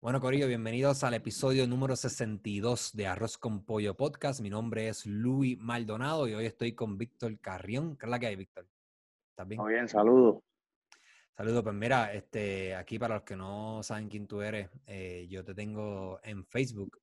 Bueno, Corillo, bienvenidos al episodio número 62 de Arroz con Pollo Podcast. Mi nombre es Luis Maldonado y hoy estoy con Víctor Carrión. ¿Qué es la que hay, Víctor? ¿Estás bien? Muy bien, saludos. Saludos, pues mira, aquí para los que no saben quién tú eres, yo te tengo en Facebook,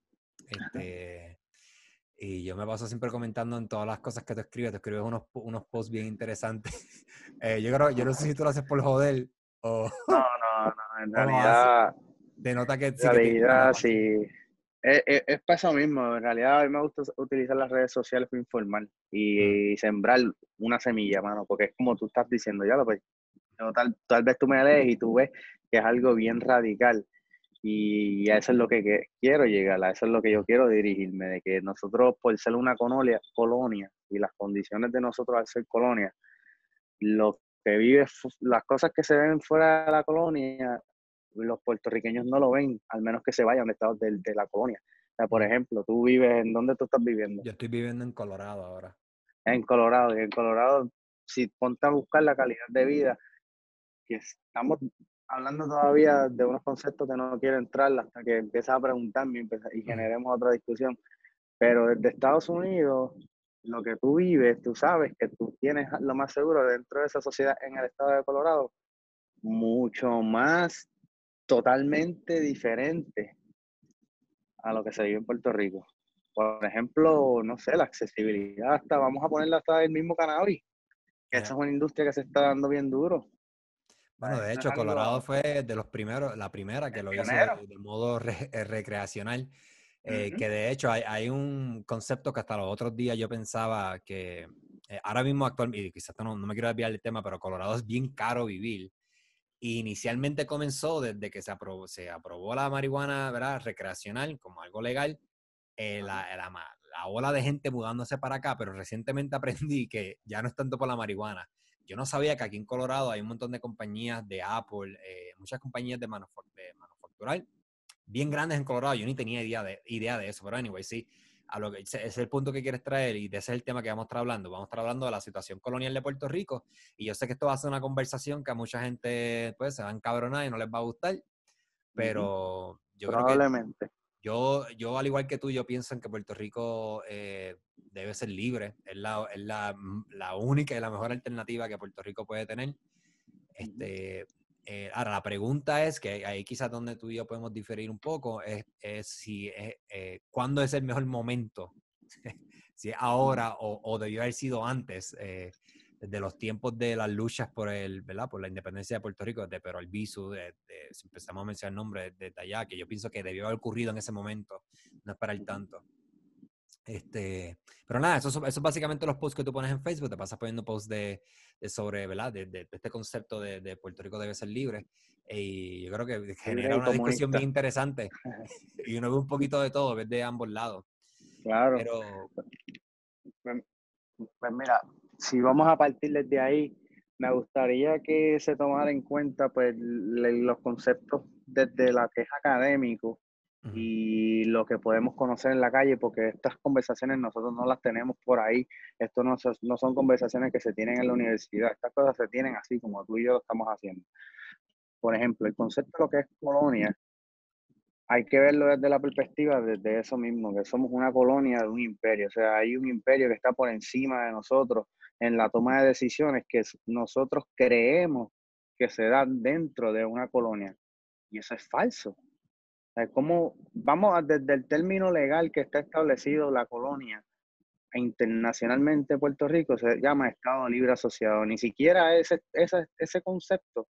y yo me paso siempre comentando en todas las cosas que tú escribes unos posts bien interesantes. Yo no sé si tú lo haces por joder o, No, no, no, o lo haces. Te nota que en sí que te gusta la realidad pasión. sí. Es para eso mismo. En realidad a mí me gusta utilizar las redes sociales para informar Mm, y sembrar una semilla, mano, porque es como tú estás diciendo, ya lo pues, tal vez tú me lees y tú ves que es algo bien radical y a eso es lo que quiero llegar, a eso es lo que yo mm. quiero dirigirme, de que nosotros por ser una colonia y las condiciones de nosotros al ser colonia, lo que vive, las cosas que se ven fuera de la colonia, los puertorriqueños no lo ven, al menos que se vayan de estados de la colonia. O sea, por Mm. ejemplo, tú vives, ¿en dónde tú estás viviendo? Yo estoy viviendo en Colorado ahora. En Colorado. Y en Colorado, si ponte a buscar la calidad de vida, que estamos hablando todavía de unos conceptos que no quiero entrar hasta que empieces a preguntarme y Mm. generemos otra discusión. Pero desde Estados Unidos, lo que tú vives, tú sabes que tú tienes lo más seguro dentro de esa sociedad en el estado de Colorado, mucho más totalmente diferente a lo que se vive en Puerto Rico. Por ejemplo, no sé, la accesibilidad hasta, vamos a ponerla hasta el mismo cannabis, que esa Yeah. es una industria que se está dando bien duro. Bueno, de Eso es hecho, Colorado algo, fue de los primeros, la primera que el lo hizo pionero. de modo recreacional. Ujú, Que de hecho hay un concepto que hasta los otros días yo pensaba que ahora mismo actualmente, y quizás no me quiero desviar del tema, pero Colorado es bien caro vivir. Y inicialmente comenzó desde que se aprobó la marihuana, ¿verdad? Recreacional como algo legal, ajá, la ola de gente mudándose para acá, pero recientemente aprendí que ya no es tanto por la marihuana. Yo no sabía que aquí en Colorado hay un montón de compañías de Apple, muchas compañías de manufacturar bien grandes en Colorado. Yo ni tenía idea de eso, pero anyway, sí, ese es el punto que quieres traer y de ese es el tema que vamos a estar hablando. Vamos a estar hablando de la situación colonial de Puerto Rico y yo sé que esto va a ser una conversación que a mucha gente pues se va a encabronar y no les va a gustar, ujú, pero yo creo que probablemente. yo, al igual que tú, yo pienso en que Puerto Rico debe ser libre. Es la única y la mejor alternativa que Puerto Rico puede tener. Ujú. Ahora, la pregunta es, que ahí quizás donde tú y yo podemos diferir un poco, es si cuándo es el mejor momento, si es ahora o debió haber sido antes, desde los tiempos de las luchas ¿verdad? Por la independencia de Puerto Rico, de Pero Albizu, si empezamos a mencionar nombres de allá, que yo pienso que debió haber ocurrido en ese momento, no esperar tanto. Pero nada, eso es básicamente los posts que tú pones en Facebook. Te pasas poniendo posts sobre, ¿verdad? De este concepto de Puerto Rico debe ser libre. Y yo creo que Libre genera y una discusión bien comunista. interesante. Y uno ve un poquito de todo, ves de ambos lados. Claro. Pero, Pues, pues mira, si vamos a partir desde ahí, me gustaría que se tomara en cuenta pues los conceptos desde la que es académico ujú, y lo que podemos conocer en la calle, porque estas conversaciones nosotros no las tenemos por ahí. Esto no son conversaciones que se tienen en la universidad, estas cosas se tienen así como tú y yo lo estamos haciendo. Por ejemplo, el concepto de lo que es colonia, hay que verlo desde la perspectiva desde eso mismo, que somos una colonia de un imperio, o sea, hay un imperio que está por encima de nosotros en la toma de decisiones que nosotros creemos que se dan dentro de una colonia, y eso es falso. O sea, como desde el término legal que está establecido la colonia e internacionalmente Puerto Rico se llama Estado Libre Asociado, ni siquiera ese concepto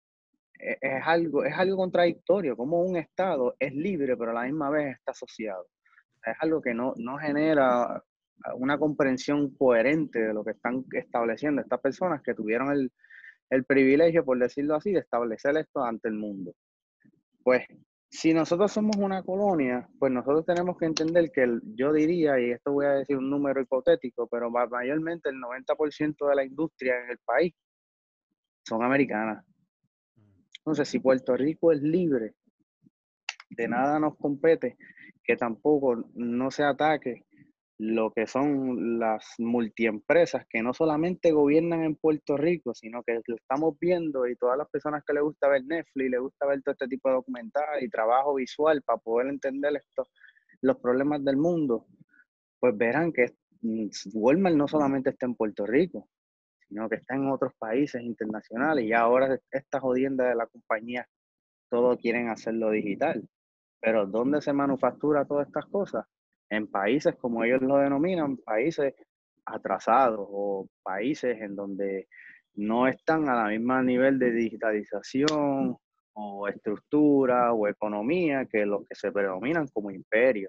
es algo contradictorio, como un Estado es libre, pero a la misma vez está asociado. Es algo que no genera una comprensión coherente de lo que están estableciendo estas personas que tuvieron el privilegio, por decirlo así, de establecer esto ante el mundo. Pues, si nosotros somos una colonia, pues nosotros tenemos que entender que yo diría, y esto voy a decir un número hipotético, pero mayormente el 90% de la industria en el país son americanas. Entonces, si Puerto Rico es libre, de nada nos compete que tampoco no se ataque lo que son las multiempresas que no solamente gobiernan en Puerto Rico, sino que lo estamos viendo y todas las personas que les gusta ver Netflix, les gusta ver todo este tipo de documentales y trabajo visual para poder entender los problemas del mundo, pues verán que Walmart no solamente está en Puerto Rico, sino que está en otros países internacionales y ahora esta jodienda de la compañía, todo quieren hacerlo digital. Pero ¿dónde se manufactura todas estas cosas? En países, como ellos lo denominan, países atrasados o países en donde no están a la misma nivel de digitalización o estructura o economía que los que se predominan como imperios.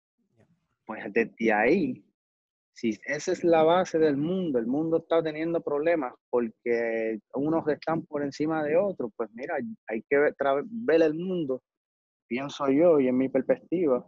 Pues desde ahí, si esa es la base del mundo, el mundo está teniendo problemas porque unos están por encima de otros, pues mira, hay que ver el mundo, pienso yo y en mi perspectiva,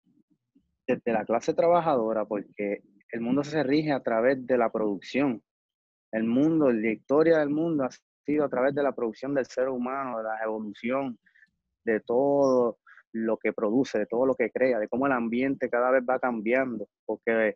desde la clase trabajadora, porque el mundo se rige a través de la producción. El mundo, la historia del mundo ha sido a través de la producción del ser humano, de la evolución, de todo lo que produce, de todo lo que crea, de cómo el ambiente cada vez va cambiando, porque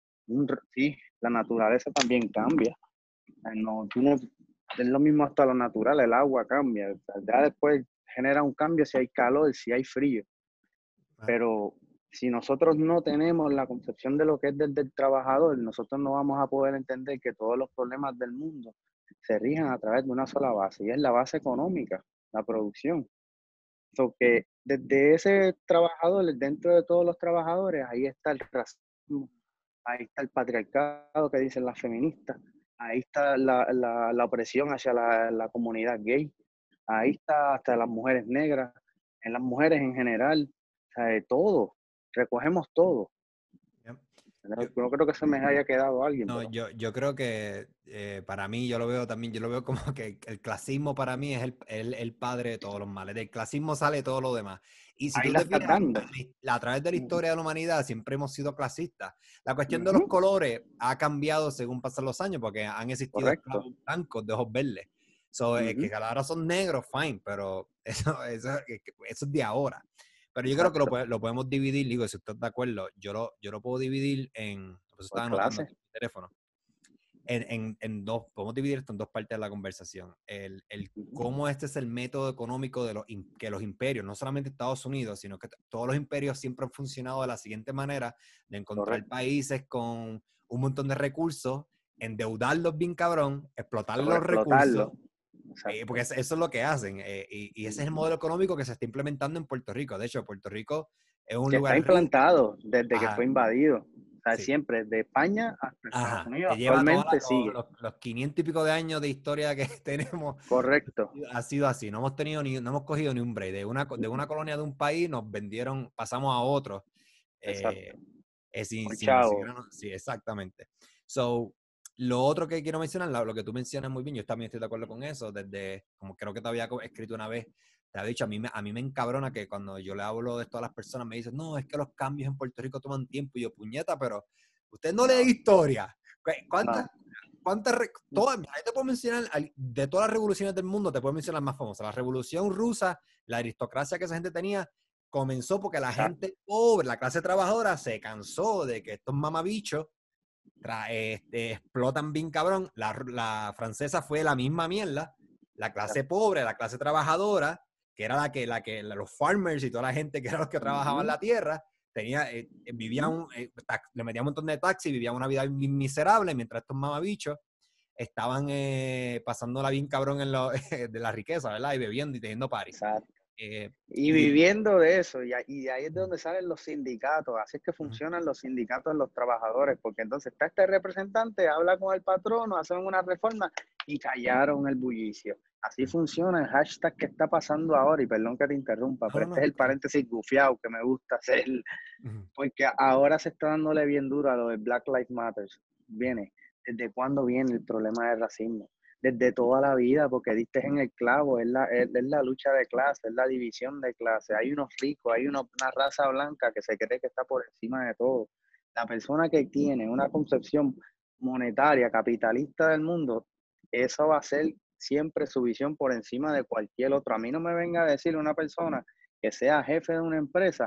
sí, la naturaleza también cambia. No, es lo mismo hasta lo natural, el agua cambia. O sea, ya después genera un cambio si hay calor, si hay frío. Ah, Pero si nosotros no tenemos la concepción de lo que es desde el trabajador, nosotros no vamos a poder entender que todos los problemas del mundo se rigen a través de una sola base, y es la base económica, la producción. So que desde ese trabajador, dentro de todos los trabajadores, ahí está el racismo, ahí está el patriarcado que dicen las feministas, ahí está la opresión hacia la comunidad gay, ahí está hasta las mujeres negras, en las mujeres en general, o sea, de todo, recogemos todo. ya. No, Yo, no creo que se me haya quedado alguien, no, pero yo creo que para mí, yo lo veo también, yo lo veo como que el clasismo para mí es el padre de todos los males. Del clasismo sale todo lo demás. Y si ahí tú la te estás fijas, dando. a través de la Ujú, historia de la humanidad siempre hemos sido clasistas. La cuestión de los ujú, colores ha cambiado según pasan los años porque han existido correcto. esclavos blancos de ojos verdes. So, Ujú, que ahora son negros, fine, pero eso es de ahora. Pero yo creo que exacto, lo podemos dividir, digo, si usted está de acuerdo, yo lo puedo dividir en, por eso por estaba anotando clase. aquí en mi teléfono, en dos, podemos dividir esto en dos partes de la conversación. El Ujú, cómo este es el método económico de que los imperios, no solamente Estados Unidos, sino que todos los imperios siempre han funcionado de la siguiente manera, de encontrar correcto, países con un montón de recursos, endeudarlos bien cabrón, explotar los recursos, sobreexplotarlo. Exacto. porque eso es lo que hacen. Y ese es el Ujú. modelo económico que se está implementando en Puerto Rico. De hecho, Puerto Rico es un Que está lugar rico. implantado desde que fue Ajá, invadido. O sea, sí. siempre, de España hasta Estados Ajá, Unidos, que lleva todos actualmente sigue. los 500 y pico de años de historia que tenemos, Correcto. ha sido así. No hemos tenido no hemos cogido ni un break. De una colonia de un país nos vendieron, pasamos a otro, Exacto. eh, sin, Por sin ni chavo. siquiera, sí, exactamente. So, lo otro que quiero mencionar, lo que tú mencionas muy bien, yo también estoy de acuerdo con eso, desde, como creo que te había escrito una vez, te había dicho, a mí me encabrona que cuando yo le hablo de esto a las personas me dicen, no, es que los cambios en Puerto Rico toman tiempo, y yo, puñeta, pero usted no lee No, historia. ¿Cuántas, no. todas, ahí te puedo mencionar, de todas las revoluciones del mundo, te puedo mencionar las más famosas. La Revolución Rusa, la aristocracia que esa gente tenía, comenzó porque la Exacto. gente pobre, la clase trabajadora, se cansó de que estos mamabichos explotan bien cabrón. La francesa fue la misma mierda. La clase Exacto. pobre, la clase trabajadora, que era los farmers y toda la gente que eran los que trabajaban Ujú, la tierra, ujú. le metían un montón de taxis, vivían una vida miserable, mientras estos mamabichos estaban pasándola bien cabrón de la riqueza, ¿verdad? Y bebiendo y teniendo party. Exacto. Eh, Y y, viviendo de eso, y de ahí es de donde salen los sindicatos, así es que uh, funcionan los sindicatos de los trabajadores, porque entonces está este representante, habla con el patrono, hacen una reforma y callaron el bullicio. Así funciona el hashtag que está pasando ahora, y perdón que te interrumpa, no, pero no, este es no, el claro. paréntesis gufiado que me gusta hacer, Uh, porque ahora se está dándole bien duro a lo de Black Lives Matter. uh, Viene, ¿desde cuándo viene el problema del racismo? Desde toda la vida, porque diste en el clavo, es la lucha de clase, es la división de clase. Hay unos ricos, hay una raza blanca que se cree que está por encima de todo. La persona que tiene una concepción monetaria, capitalista del mundo, eso va a ser siempre su visión por encima de cualquier otro. A mí no me venga a decir una persona que sea jefe de una empresa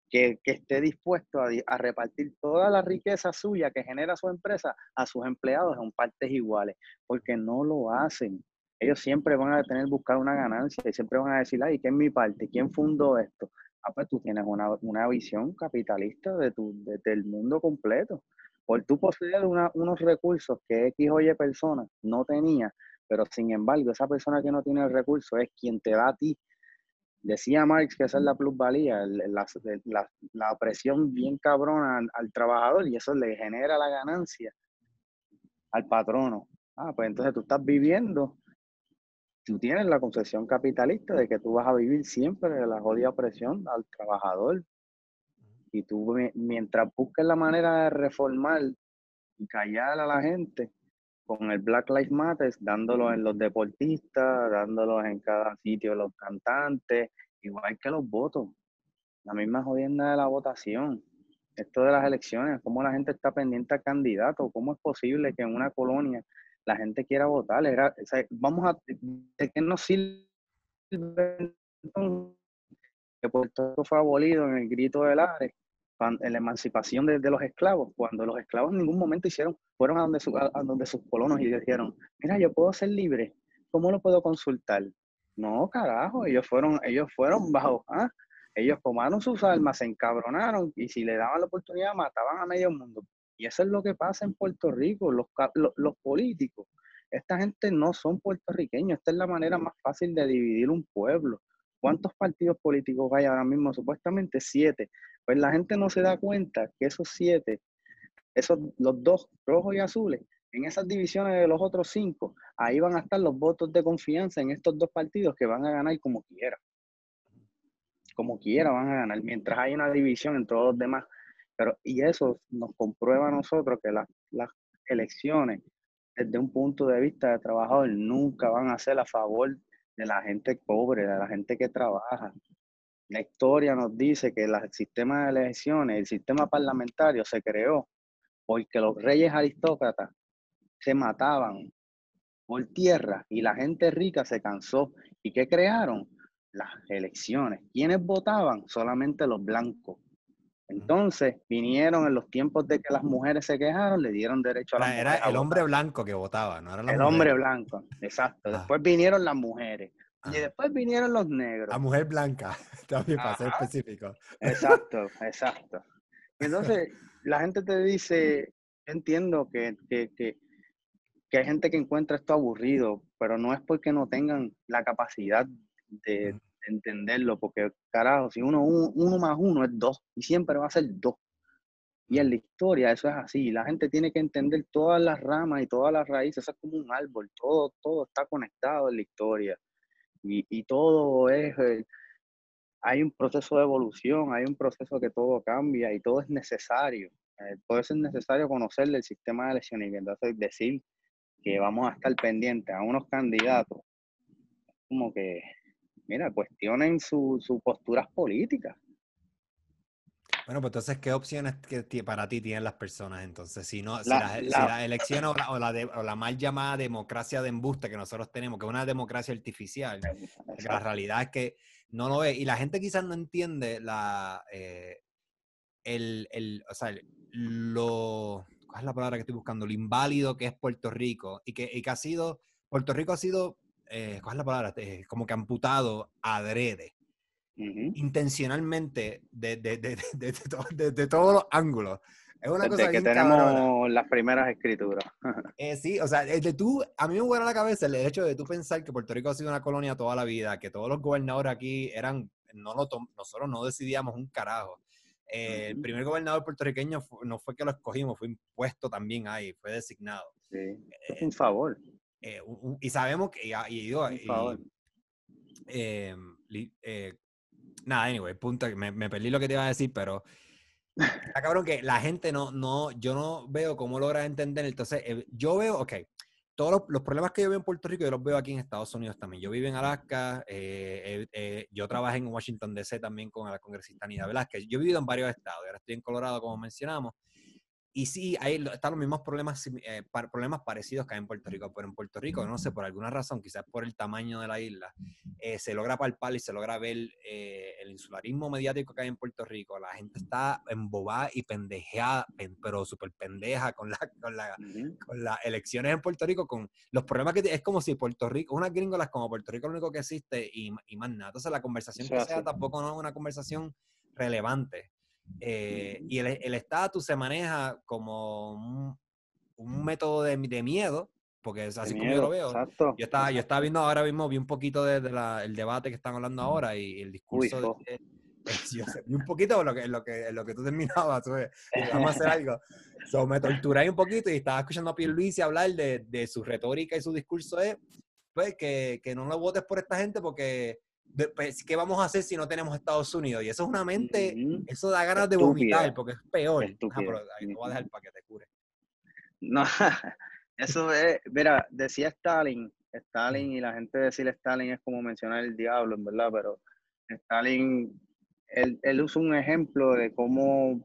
que esté dispuesto a repartir toda la riqueza suya que genera su empresa a sus empleados en partes iguales, porque no lo hacen. Ellos siempre van a tener buscar una ganancia y siempre van a decir, ay, ¿qué es mi parte? ¿Quién fundó esto? Ah, pues tú tienes una visión capitalista del mundo completo. Por tú poseer unos recursos que X o Y persona no tenía, pero sin embargo, esa persona que no tiene el recurso es quien te da a ti. Decía Marx que esa es la plusvalía, la opresión bien cabrona al trabajador, y eso le genera la ganancia al patrono. Ah, pues entonces tú estás viviendo, tú tienes la concepción capitalista de que tú vas a vivir siempre de la jodida opresión al trabajador. Y tú, mientras busques la manera de reformar y callar a la gente con el Black Lives Matter, dándolo en los deportistas, dándolos en cada sitio los cantantes, igual que los votos. La misma jodienda de la votación. Esto de las elecciones, cómo la gente está pendiente a candidatos, cómo es posible que en una colonia la gente quiera votar. O sea, ¿de qué nos sirve que Puerto Rico fue abolido en el grito del Ares, en la emancipación de los esclavos, cuando los esclavos en ningún momento fueron a donde sus colonos y dijeron, mira, yo puedo ser libre, ¿cómo lo puedo consultar? No, carajo, ellos fueron bajo, ellos tomaron sus armas, se encabronaron y si le daban la oportunidad mataban a medio mundo. Y eso es lo que pasa en Puerto Rico, los políticos. Esta gente no son puertorriqueños, esta es la manera más fácil de dividir un pueblo. ¿Cuántos partidos políticos hay ahora mismo? Supuestamente 7. Pues la gente no se da cuenta que esos 7, los 2 rojos y azules, en esas divisiones de los otros 5, ahí van a estar los votos de confianza en estos 2 partidos que van a ganar como quiera. Como quiera van a ganar, mientras hay una división en todos los demás. Y eso nos comprueba a nosotros que las elecciones, desde un punto de vista de trabajador, nunca van a ser a favor de la gente pobre, de la gente que trabaja. La historia nos dice que el sistema de elecciones, el sistema parlamentario se creó porque los reyes aristócratas se mataban por tierra y la gente rica se cansó. ¿Y qué crearon? Las elecciones. ¿Quiénes votaban? Solamente los blancos. Entonces vinieron en los tiempos de que las mujeres se quejaron, le dieron derecho a las Era mujeres a el hombre votar. blanco que votaba, no eran las El mujeres. hombre blanco, exacto. Ah, Después vinieron las mujeres y ah. después vinieron los La negros. mujer blanca, también para ser Ajá, específico. exacto, exacto. Y entonces la gente te dice, yo entiendo que hay gente que encuentra esto aburrido, pero no es porque no tengan la capacidad de entenderlo, porque carajo, si uno más uno es 2 y siempre va a ser 2. Y en la historia eso es así, la gente tiene que entender todas las ramas y todas las raíces, eso es como un árbol, todo está conectado en la historia y todo hay un proceso de evolución, hay un proceso que todo cambia y todo es necesario. Por eso es necesario conocer el sistema de elecciones y entonces decir que vamos a estar pendientes a unos candidatos, como que, mira, cuestionen sus posturas políticas. Bueno, pues entonces, ¿qué opciones para ti tienen las personas? Entonces, si La, la, las elecciones o la mal llamada democracia de embuste que nosotros tenemos, que es una democracia artificial, porque la exacto. realidad es que no lo es. Y la gente quizás no entiende o sea, ¿cuál es la palabra que estoy buscando? Lo inválido que es Puerto Rico y que ha sido, Puerto Rico ha sido, ¿cuál es la palabra? Como que amputado adrede Uh-huh. intencionalmente de todos los ángulos. Es una cosa Desde que bien cabrona. tenemos las primeras escrituras. Sí, o sea, a mí me vuela la cabeza el hecho de tú pensar que Puerto Rico ha sido una colonia toda la vida, que todos los gobernadores aquí nosotros no decidíamos un carajo. El Uh-huh. primer gobernador puertorriqueño no fue que lo escogimos, fue impuesto también ahí, fue designado. Sí, eso es Eh, un favor, y sabemos que, un favor. eh, nada, anyway, punto, me perdí lo que te iba a decir, pero está cabrón que la gente yo no veo cómo logra entender. Entonces, yo veo, ok, todos los problemas que yo veo en Puerto Rico, yo los veo aquí en Estados Unidos también. Yo vivo en Alaska, yo trabajé en Washington DC también con la congresista Nida Velázquez. Yo he vivido en varios estados, ahora estoy en Colorado, como mencionamos. Y sí, están los mismos problemas, problemas parecidos que hay en Puerto Rico, pero en Puerto Rico, no sé, por alguna razón, quizás por el tamaño de la isla, se logra palpar y se logra ver el insularismo mediático que hay en Puerto Rico. La gente está embobada y pendejeada, pero súper pendeja con las elecciones en Puerto Rico, con los problemas que es como si Puerto Rico, unas gringolas como Puerto Rico es lo único que existe y más nada. Entonces la conversación que sea tampoco no es una conversación relevante. Y el estatus se maneja como un método de miedo, porque es así como yo lo veo. Exacto. Yo estaba viendo ahora mismo, vi un poquito el debate que están hablando ahora y el discurso vi un poquito en lo que tú terminabas, y vamos a hacer algo. Me torturé un poquito y estaba escuchando a Pierluisi hablar de su retórica y su discurso pues, que no lo votes por esta gente porque pues, ¿qué vamos a hacer si no tenemos Estados Unidos? Y eso es una mente, eso da ganas de vomitar porque es peor. Pero ahí te voy a dejar para que te cure. No, eso es, mira, decía Stalin y la gente decir Stalin es como mencionar el diablo, en verdad, pero Stalin, él usa un ejemplo de cómo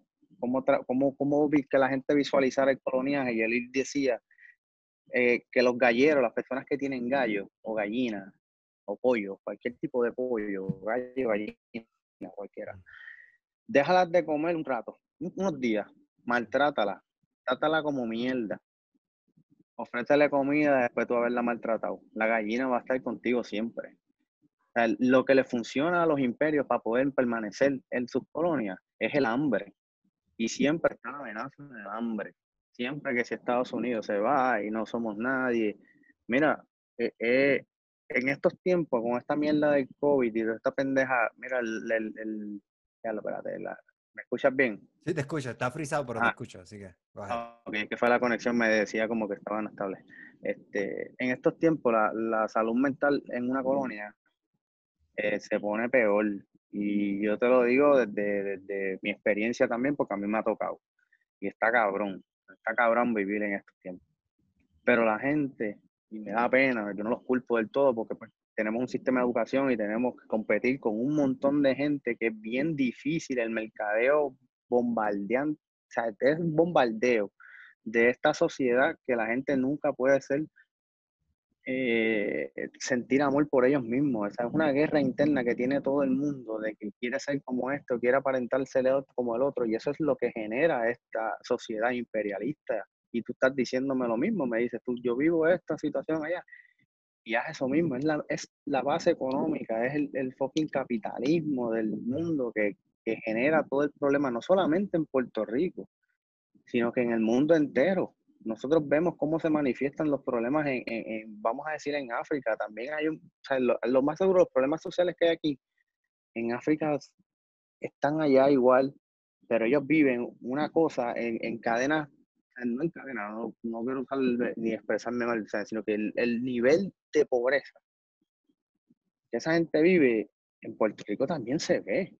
que la gente visualizara el coloniaje y él decía que los galleros, las personas que tienen gallos o gallinas o pollo, cualquier tipo de pollo, gallo, gallina, cualquiera, déjalas de comer un rato, unos días, maltrátalas, trátala como mierda. Ofrécele comida después de haberla maltratado. La gallina va a estar contigo siempre. O sea, lo que le funciona a los imperios para poder permanecer en sus colonias es el hambre. Y siempre está la amenaza del hambre. Siempre que si Estados Unidos se va y no somos nadie. Mira, en estos tiempos, con esta mierda del COVID y de esta pendeja, mira, espérate, ¿me escuchas bien? Sí, te escucho, está frisado, pero te escucho, así que ok, que fue la conexión, me decía como que estaban estables. En estos tiempos, la salud mental en una colonia se pone peor. Y yo te lo digo desde mi experiencia también, porque a mí me ha tocado. Y está cabrón vivir en estos tiempos. Pero la gente, y me da pena, yo no los culpo del todo, porque pues, tenemos un sistema de educación y tenemos que competir con un montón de gente que es bien difícil, el mercadeo bombardeante, o sea, es un bombardeo de esta sociedad que la gente nunca puede sentir amor por ellos mismos. Esa es una guerra interna que tiene todo el mundo, de que quiere ser como esto, quiere aparentarse como el otro, y eso es lo que genera esta sociedad imperialista. Y tú estás diciéndome lo mismo, me dices tú, yo vivo esta situación allá, y haz eso mismo, es la base económica, es el fucking capitalismo del mundo que genera todo el problema, no solamente en Puerto Rico, sino que en el mundo entero. Nosotros vemos cómo se manifiestan los problemas vamos a decir, en África. También hay o sea, lo más seguro, los problemas sociales que hay aquí, en África están allá igual, pero ellos viven una cosa en cadenas, no en cadenas, no quiero usar ni expresarme mal, o sea, sino que el nivel de pobreza que esa gente vive en Puerto Rico también se ve.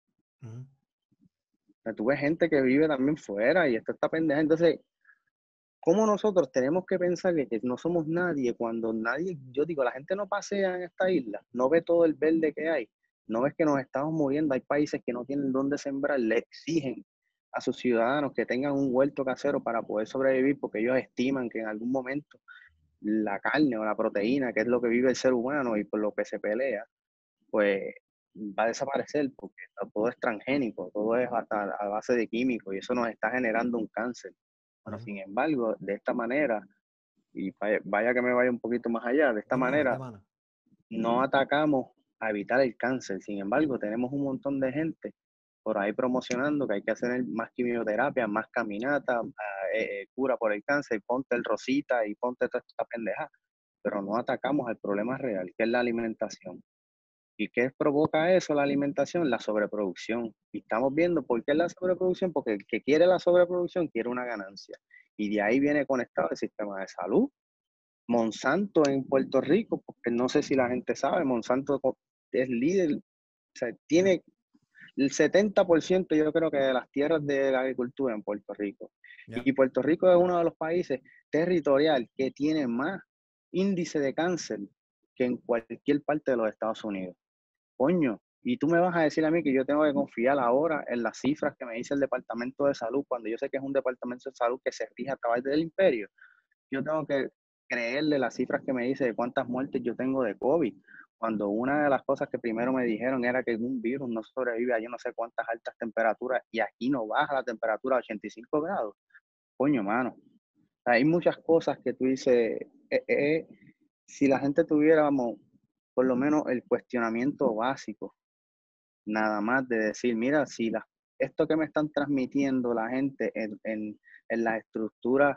O sea, tú ves gente que vive también fuera y esto está pendeja. Entonces, ¿cómo nosotros tenemos que pensar que no somos nadie cuando nadie, yo digo, la gente no pasea en esta isla, no ve todo el verde que hay, no ves que nos estamos muriendo, hay países que no tienen dónde sembrar, le exigen a sus ciudadanos que tengan un huerto casero para poder sobrevivir porque ellos estiman que en algún momento la carne o la proteína, que es lo que vive el ser humano y por lo que se pelea, pues va a desaparecer porque todo es transgénico, todo es a base de químicos y eso nos está generando un cáncer. Bueno, sin embargo, de esta manera, y vaya que me vaya un poquito más allá, de esta manera no atacamos a evitar el cáncer. Sin embargo, tenemos un montón de gente por ahí promocionando que hay que hacer más quimioterapia, más caminata, cura por el cáncer, ponte el rosita y ponte toda esta pendeja. Pero no atacamos al problema real, que es la alimentación. ¿Y qué provoca eso, la alimentación? La sobreproducción. Y estamos viendo por qué es la sobreproducción, porque el que quiere la sobreproducción quiere una ganancia. Y de ahí viene conectado el sistema de salud. Monsanto en Puerto Rico, porque no sé si la gente sabe, Monsanto es líder, o sea, tiene el 70% yo creo que de las tierras de la agricultura en Puerto Rico. Y Puerto Rico es uno de los países territorial que tiene más índice de cáncer que en cualquier parte de los Estados Unidos. Coño, Y tú me vas a decir a mí que yo tengo que confiar ahora en las cifras que me dice el Departamento de Salud, cuando yo sé que es un Departamento de Salud que se rige a través del imperio. Yo tengo que creerle las cifras que me dice de cuántas muertes yo tengo de COVID, cuando una de las cosas que primero me dijeron era que un virus no sobrevive a yo no sé cuántas altas temperaturas y aquí no baja la temperatura a 85 grados. Coño, mano. Hay muchas cosas que tú dices, si la gente tuviéramos por lo menos el cuestionamiento básico, nada más de decir, mira, si esto que me están transmitiendo la gente en las estructuras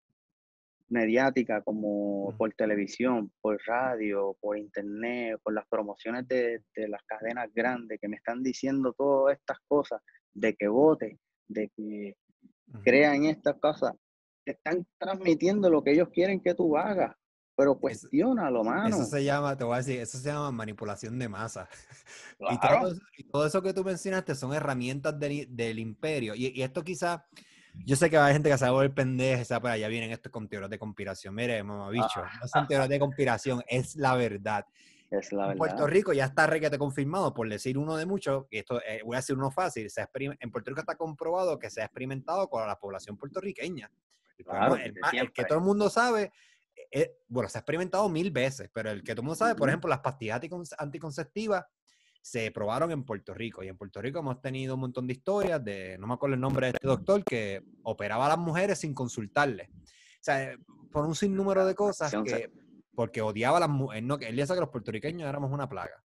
mediática como por televisión, por radio, por internet, por las promociones de las cadenas grandes que me están diciendo todas estas cosas, de que vote, de que crea en estas cosas, te están transmitiendo lo que ellos quieren que tú hagas, pero cuestiónalo, Eso mano. se llama, te voy a decir, eso se llama manipulación de masa. Claro. Y todo eso que tú mencionaste son herramientas del imperio. Y esto quizá, yo sé que hay gente que se va a volver pendeja, ¿sabes? Pero allá vienen estos con teorías de conspiración. Mire, mamabicho, no son teorías de conspiración, es la verdad. Es la En Puerto verdad. Rico ya está requete confirmado, por decir uno de muchos, y esto voy a decir uno fácil, en Puerto Rico está comprobado que se ha experimentado con la población puertorriqueña. El Claro, problema, desde el que siempre. todo el mundo sabe, bueno, se ha experimentado 1000 veces, pero el que todo el mundo sabe, por ejemplo, las pastillas anticonceptivas se probaron en Puerto Rico, y en Puerto Rico hemos tenido un montón de historias de, no me acuerdo el nombre de este doctor, que operaba a las mujeres sin consultarles. O sea, por un sinnúmero de cosas que, porque odiaba a las mujeres, no, él decía que los puertorriqueños éramos una plaga.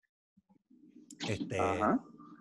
Ajá.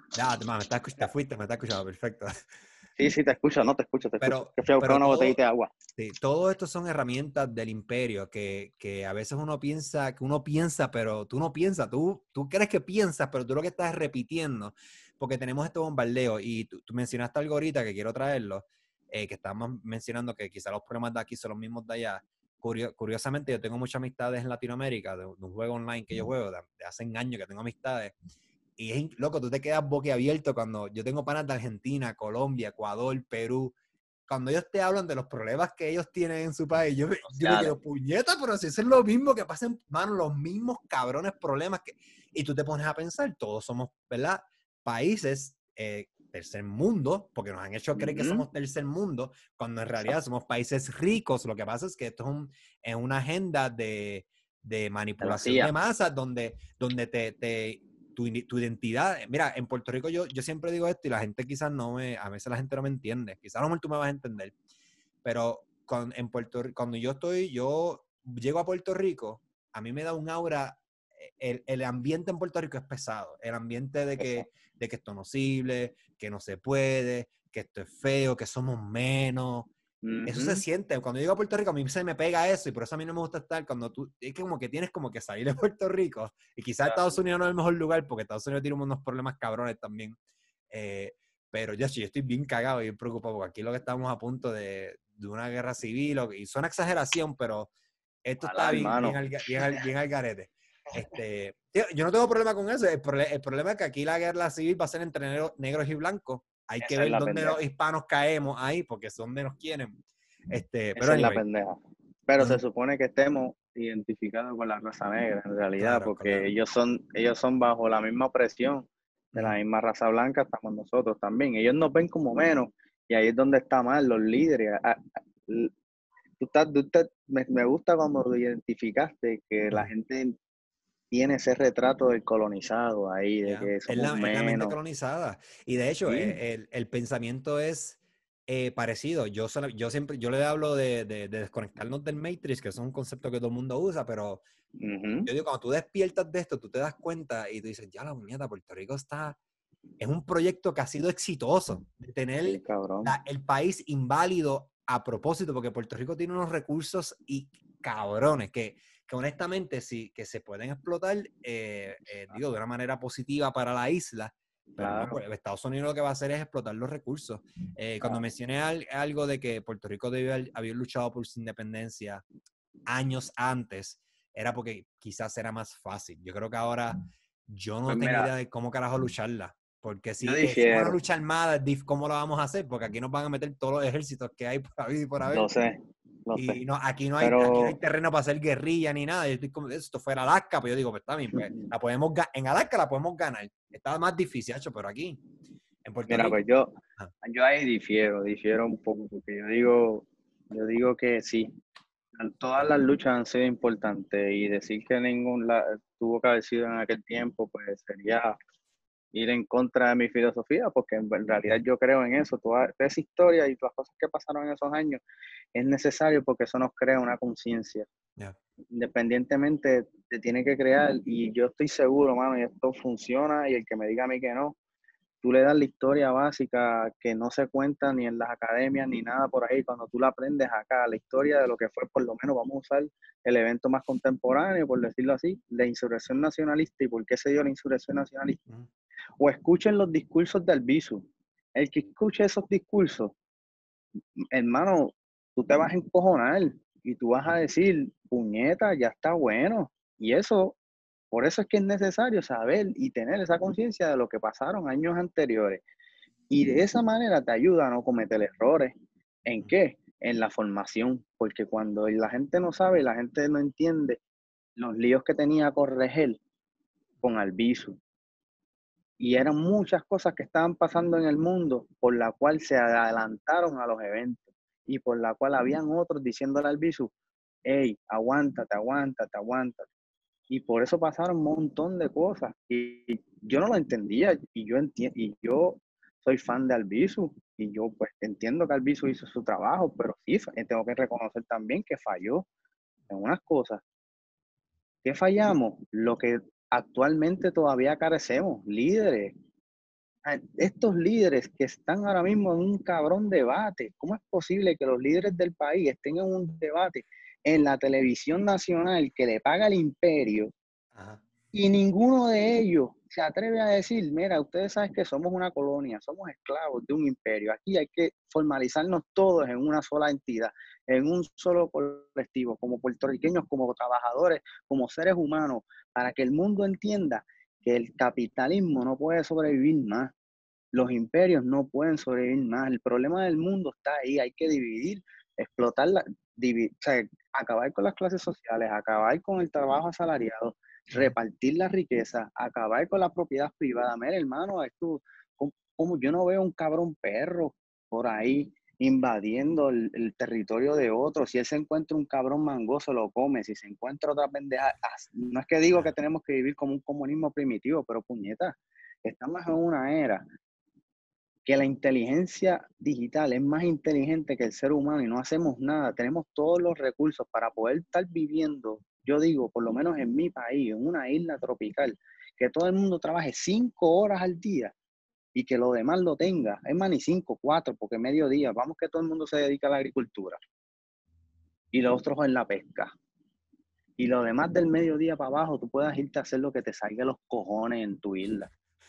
Te fuiste, me está escuchando, perfecto. Sí, te escucho, no te escucho, te escucho. Pero, Que fui a buscar pero una botellita de agua. sí, todo esto son herramientas del imperio que a veces uno piensa, pero tú no piensas, tú crees que piensas, pero tú lo que estás es repitiendo, porque tenemos este bombardeo, y tú mencionaste algo ahorita que quiero traerlo, que estábamos mencionando que quizás los problemas de aquí son los mismos de allá. Curiosamente, yo tengo muchas amistades en Latinoamérica, de un juego online que yo juego, de hace años que tengo amistades, y es, loco, tú te quedas boquiabierto cuando yo tengo panas de Argentina, Colombia, Ecuador, Perú, cuando ellos te hablan de los problemas que ellos tienen en su país, yo me quedo, puñeta, pero si eso es lo mismo que pasa en, mano, los mismos cabrones problemas que... Y tú te pones a pensar, todos somos, ¿verdad? Países tercer mundo, porque nos han hecho creer que somos tercer mundo, cuando en realidad somos países ricos. Lo que pasa es que esto es una agenda de manipulación de masas, donde tu identidad, mira, en Puerto Rico yo siempre digo esto y la gente quizás a veces la gente no me entiende, quizás a lo mejor tú me vas a entender, pero en Puerto Rico, cuando yo llego a Puerto Rico, a mí me da un aura, el ambiente en Puerto Rico es pesado, el ambiente de que esto no sirve, que no se puede, que esto es feo, que somos menos. Eso se siente. Cuando llego a Puerto Rico, a mí se me pega eso, y por eso a mí no me gusta estar cuando es como que tienes como que salir de Puerto Rico, y quizás Estados Unidos no es el mejor lugar, porque Estados Unidos tiene unos problemas cabrones también. Pero yo estoy bien cagado y bien preocupado, porque aquí lo que estamos a punto de una guerra civil, y suena exageración, pero esto está bien al garete. Yo no tengo problema con eso. El problema es que aquí la guerra civil va a ser entre negros y blancos. Hay que ver dónde los hispanos caemos ahí, porque son donde nos quieren. Pero Esa es la anyway. pendeja. Pero se supone que estemos identificados con la raza negra, en realidad, porque ellos son bajo la misma presión de la misma raza blanca, estamos nosotros también. Ellos nos ven como menos, y ahí es donde está mal los líderes. Me gusta cuando lo identificaste, que la gente tiene ese retrato del colonizado ahí, de que Es somos la mente menos. colonizada. Y de hecho, Sí. el pensamiento es parecido. Yo le hablo de desconectarnos del Matrix, que es un concepto que todo el mundo usa, pero yo digo, cuando tú despiertas de esto, tú te das cuenta y tú dices, ya la puñeta, Puerto Rico es un proyecto que ha sido exitoso, de tener el país inválido a propósito, porque Puerto Rico tiene unos recursos y cabrones que honestamente sí, que se pueden explotar, digo, de una manera positiva para la isla, pero no, pues, Estados Unidos lo que va a hacer es explotar los recursos. Cuando mencioné algo de que Puerto Rico había luchado por su independencia años antes, era porque quizás era más fácil. Yo creo que ahora yo no tengo idea de cómo carajo lucharla. Porque si es una lucha armada, ¿cómo la vamos a hacer? Porque aquí nos van a meter todos los ejércitos que hay por haber y por haber. Lo sé. lo Y sé. no, aquí no hay Pero terreno para hacer guerrilla ni nada. Yo estoy como, esto fuera Alaska, pues yo digo, pues está bien, pues en Alaska la podemos ganar. Está más difícil, hecho, pero aquí, en Puerto mira, Rico. pues yo, Ah, yo ahí difiero un poco, porque yo digo que sí, todas las luchas han sido importantes y decir que tuvo que haber sido en aquel tiempo, pues sería ir en contra de mi filosofía, porque en realidad yo creo en eso, toda esa historia y todas las cosas que pasaron en esos años es necesario porque eso nos crea una conciencia. yeah. Independientemente te tiene que crear y yo estoy seguro, mano, y esto funciona y el que me diga a mí que no, tú le das la historia básica que no se cuenta ni en las academias ni nada por ahí, cuando tú la aprendes acá, la historia de lo que fue, por lo menos vamos a usar el evento más contemporáneo, por decirlo así, la insurrección nacionalista y por qué se dio la insurrección nacionalista. Mm, O escuchen los discursos de Albizu. El que escuche esos discursos, hermano, tú te vas a encojonar y tú vas a decir, puñeta, ya está bueno. Y eso, por eso es que es necesario saber y tener esa conciencia de lo que pasaron años anteriores. Y de esa manera te ayuda a no cometer errores. ¿En mm, qué? En la formación. Porque cuando la gente no sabe, la gente no entiende los líos que tenía Corregel con Albizu. Y eran muchas cosas que estaban pasando en el mundo por la cual se adelantaron a los eventos y por la cual habían otros diciéndole al Bisu, hey, aguántate, aguántate, aguántate. Y por eso pasaron un montón de cosas. Y yo no lo entendía. Y yo soy fan de Albizu. Y yo pues entiendo que Albizu hizo su trabajo, pero sí, tengo que reconocer también que falló en unas cosas. ¿Qué fallamos? Lo que actualmente todavía carecemos, líderes. Estos líderes que están ahora mismo en un cabrón debate, ¿cómo es posible que los líderes del país estén en un debate en la televisión nacional que le paga el imperio ajá. y ninguno de ellos se atreve a decir, mira, ustedes saben que somos una colonia, somos esclavos de un imperio, aquí hay que formalizarnos todos en una sola entidad, en un solo colectivo, como puertorriqueños, como trabajadores, como seres humanos, para que el mundo entienda que el capitalismo no puede sobrevivir más. Los imperios no pueden sobrevivir más. El problema del mundo está ahí. Hay que dividir, explotar, o sea, acabar con las clases sociales, acabar con el trabajo asalariado, Ujú. repartir la riqueza, acabar con la propiedad privada. Mira, hermano, esto, como yo no veo un cabrón perro por ahí invadiendo el territorio de otro. Si él se encuentra un cabrón mango, se lo come. Si se encuentra otra pendeja, no es que digo que tenemos que vivir como un comunismo primitivo, pero puñeta, estamos en una era que la inteligencia digital es más inteligente que el ser humano y no hacemos nada. Tenemos todos los recursos para poder estar viviendo, yo digo, por lo menos en mi país, en una isla tropical, que todo el mundo trabaje 5 horas al día y que lo demás lo tenga. Es más, ni 5, 4, porque mediodía. Vamos que todo el mundo se dedica a la agricultura y los otros en la pesca. Y lo demás del mediodía para abajo, tú puedas irte a hacer lo que te salga los cojones en tu isla.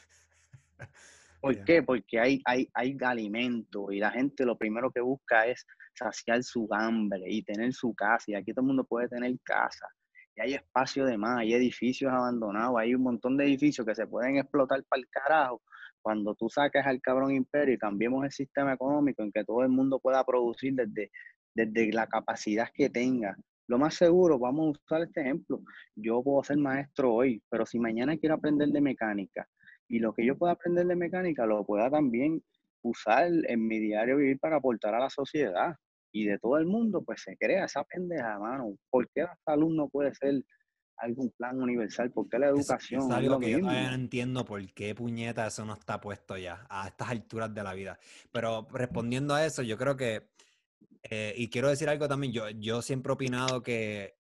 ¿Por Yeah. qué? Porque hay alimento y la gente lo primero que busca es saciar su hambre y tener su casa. Y aquí todo el mundo puede tener casa. Y hay espacio de más, hay edificios abandonados, hay un montón de edificios que se pueden explotar para el carajo. Cuando tú saques al cabrón imperio y cambiemos el sistema económico en que todo el mundo pueda producir desde la capacidad que tenga. Lo más seguro, vamos a usar este ejemplo. Yo puedo ser maestro hoy, pero si mañana quiero aprender de mecánica, y lo que yo pueda aprender de mecánica lo pueda también usar en mi diario vivir para aportar a la sociedad y de todo el mundo, pues se crea esa pendeja, mano. ¿Por qué la salud no puede ser algún plan universal? ¿Por qué la Es educación es algo lo que yo todavía no mismo? entiendo por qué puñeta eso no está puesto ya a estas alturas de la vida. Pero respondiendo a eso, yo creo que, y quiero decir algo también, yo siempre he opinado que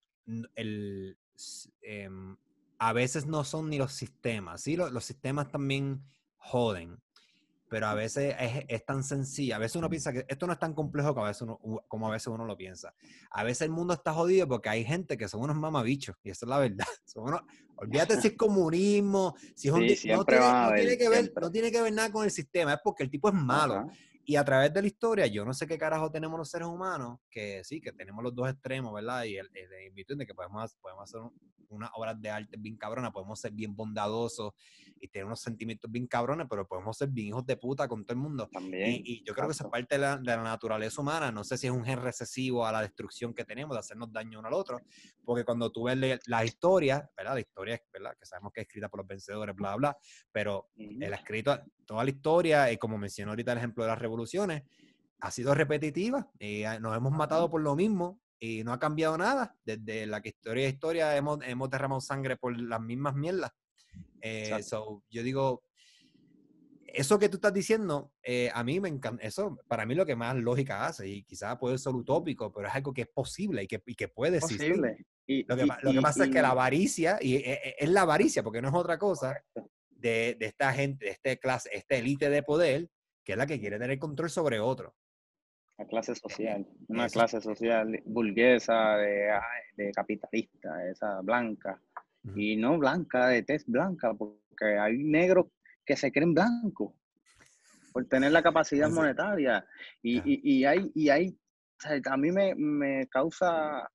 a veces no son ni los sistemas, ¿sí? Los sistemas también joden, pero a veces es tan sencillo. A veces uno piensa que esto no es tan complejo como a veces uno lo piensa. A veces el mundo está jodido porque hay gente que son unos mamabichos, y esa es la verdad. Olvídate si es comunismo, si es un... Sí, siempre van a no haber, tiene que ver, siempre. no tiene que ver nada con el sistema, es porque el tipo es malo. Ajá. Y a través de la historia, yo no sé qué carajo tenemos los seres humanos, que sí, que tenemos los dos extremos, ¿verdad? Y el virtud de que podemos hacer unas obras de arte bien cabronas, podemos ser bien bondadosos y tener unos sentimientos bien cabrones, pero podemos ser bien hijos de puta con todo el mundo. También, Y yo creo que eso es exacto. parte de la naturaleza humana. No sé si es un gen recesivo a la destrucción que tenemos, de hacernos daño uno al otro, porque cuando tú ves la historia, ¿verdad? La historia, ¿verdad? Que sabemos que es escrita por los vencedores, bla, bla, pero el escrito, toda la historia, y como mencionó ahorita el ejemplo de las revoluciones, ha sido repetitiva y nos hemos matado por lo mismo y no ha cambiado nada. Desde la que historia es historia hemos derramado sangre por las mismas mierdas. Yo digo, eso que tú estás diciendo, a mí me encanta, eso para mí lo que más lógica hace, y quizás puede ser utópico, pero es algo que es posible y que puede existir. Posible. Y, Lo que pasa es que la y avaricia, y es la avaricia, porque no es otra cosa, correcto. de esta gente, de esta clase, esta élite de poder, que es la que quiere tener control sobre otro. La clase social, una Eso. clase social burguesa, de capitalista, esa blanca, Uh-huh. y no blanca, de tez blanca, porque hay negros que se creen blancos por tener la capacidad Así. monetaria, Yeah. y hay, o sea, a mí me causa,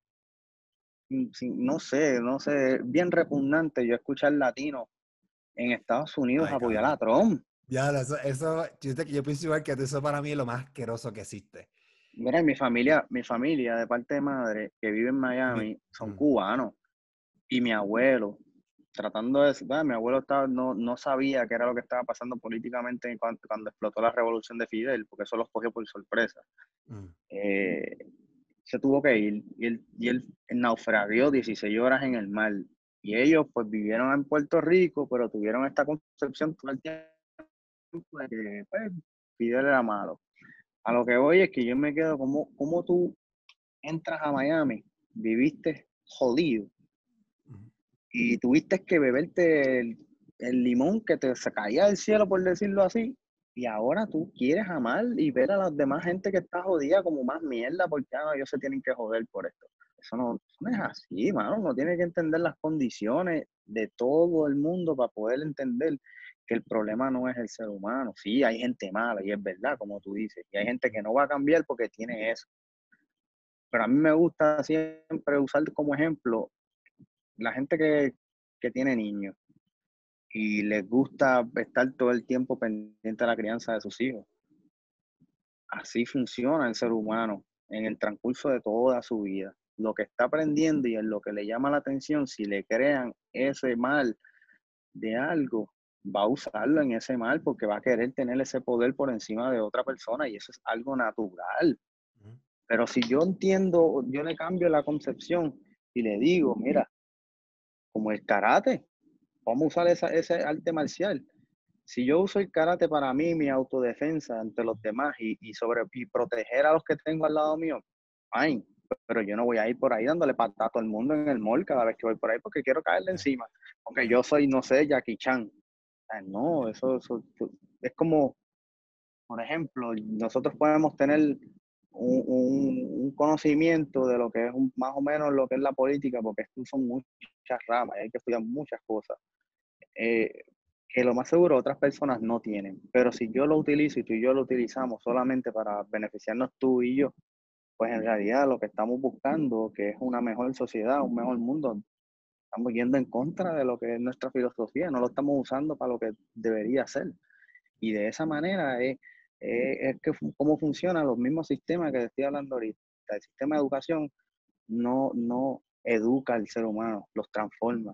no sé, bien repugnante yo escuchar latinos en Estados Unidos Ay, apoyar a cabrón. Trump. Ya, yo pienso igual que eso para mí es lo más asqueroso que existe. Mira, mi familia de parte de madre que vive en Miami son Uh-huh. cubanos. Y mi abuelo, tratando de, bueno, mi abuelo no sabía qué era lo que estaba pasando políticamente cuando explotó la revolución de Fidel, porque eso los cogió por sorpresa. Uh-huh. Eh, Se tuvo que ir y él naufragó 16 horas en el mar. Y ellos pues vivieron en Puerto Rico, pero tuvieron esta concepción todo el tiempo de que pues, Fidel era malo. A lo que voy es que yo me quedo como tú entras a Miami, viviste jodido Uh-huh. y tuviste que beberte el limón que te se caía del cielo, por decirlo así, y ahora tú quieres amar y ver a las demás gente que está jodida como más mierda porque ellos se tienen que joder por esto. Eso no es así, mano. Uno tiene que entender las condiciones de todo el mundo para poder entender que el problema no es el ser humano. Sí, hay gente mala y es verdad, como tú dices, y hay gente que no va a cambiar porque tiene eso. Pero a mí me gusta siempre usar como ejemplo la gente que tiene niños y les gusta estar todo el tiempo pendiente de la crianza de sus hijos. Así funciona el ser humano en el transcurso de toda su vida. Lo que está aprendiendo y en lo que le llama la atención, si le crean ese mal de algo, va a usarlo en ese mal porque va a querer tener ese poder por encima de otra persona y eso es algo natural. Uh-huh. Pero si yo entiendo, yo le cambio la concepción y le digo, mira, como el karate, vamos a usar ese arte marcial. Si yo uso el karate para mí, mi autodefensa ante los demás y proteger a los que tengo al lado mío, fine. Pero yo no voy a ir por ahí dándole patada a todo el mundo en el mall cada vez que voy por ahí porque quiero caerle Yeah. encima. Aunque Yeah. yo soy, no sé, Jackie Chan. No, eso es como, por ejemplo, nosotros podemos tener un conocimiento de lo que es más o menos lo que es la política, porque esto son muchas ramas, hay que estudiar muchas cosas. Eh, que lo más seguro otras personas no tienen. Pero si yo lo utilizo y tú y yo lo utilizamos solamente para beneficiarnos tú y yo, pues en realidad lo que estamos buscando, que es una mejor sociedad, un mejor mundo, estamos yendo en contra de lo que es nuestra filosofía, no lo estamos usando para lo que debería ser. Y de esa manera es que cómo funcionan los mismos sistemas que te estoy hablando ahorita. El sistema de educación no educa al ser humano, los transforma,